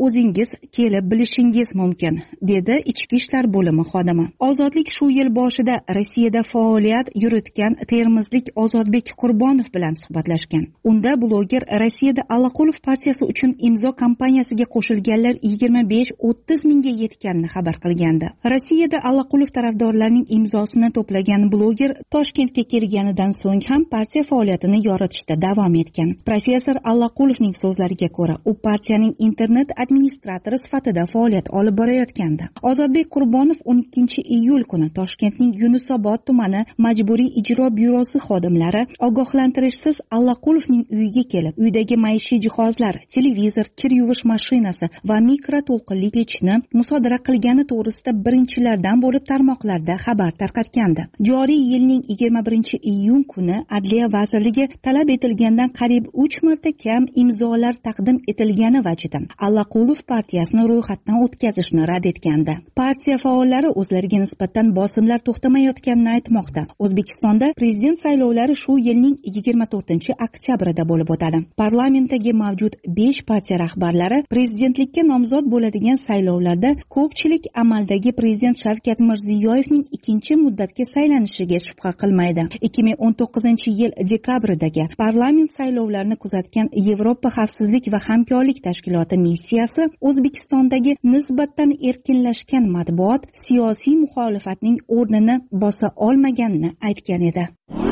o'zingiz kelib bilishingiz mumkin, dedi ichki ishlar bo'limi xodimi. Ozodlik shu yil boshida Rossiyada faoliyat yuritgan termizlik Ozodbek Qurbonov bilan suhbatlashgan. Unda bloger Rossiyada Allaqulov partiyasi uchun imzo kampaniyasiga qo'shilganlar yigirma besh o'ttiz mingga yetganini xabar qilgandi. Rossiyada Allaqulov tarafdorlarining imzosini to'plagan bloger Toshkentga kelganidan so'ng ham partiya faoliyatini yoritishda davom etgan. Professor Allaqulovning so'zlariga ko'ra, u partiyaning internet administratori sifatida faoliyat olib borayotgandi. Ozodbek Qurbonov o'n ikkinchi iyul kuni Toshkentning Yunusobod tumani majburiy ijro byurosi xodimlari ogohlantirishsiz Allaqulovning uyiga kelib, uydagi maishiy jihozlar, televizor, kir yuvish mashinasi va mikroto'lqinli pechni musodara qilgani to'g'risida birinchilardan bo'lib tarmoqlarda xabar tarqatgandi. Joriy yilning yigirma birinchi iyun kuni Adliya vazirligi talab etilgandan qariyb uch marta kam imzolar taqdim etilgani vajidan Allaqulov partiyasini ro'yxatdan o'tkazishni rad etgandi. Partiya faollari o'zlariga nisbatan bosimlar to'xtamayotganini aytmoqda. O'zbekistonda prezident saylovlari shu yilning yigirma to'rtinchi oktyabrida bo'lib o'tadi. Parlamentdagi mavjud besh partiya rahbarlari prezidentlikka nomzod bo'ladigan saylovlarda ko'pchilik amaldagi prezident Shavkat Mirziyoyevning ikkinchi muddatga saylanishiga shubha qilmaydi. ikki ming o'n to'qqizinchi yil dekabrdagi parlament saylovlarini kuzatgan Yevropa xavfsizlik va hamkorlik tashkiloti missiyasi O'zbekistondagi nisbatan erkinlashgan matbuot siyosiy muxolifatning o'rnini bosa olmaganini aytgan edi.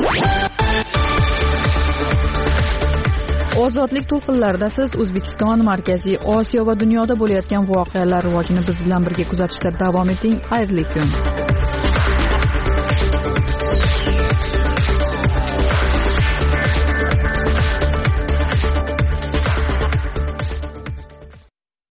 Ozodlik to'lqinlarida siz O'zbekiston, Markaziy Osiyo va dunyoda bo'layotgan voqealar rivojini biz bilan birga kuzatishda davom eting. Xayrli kun.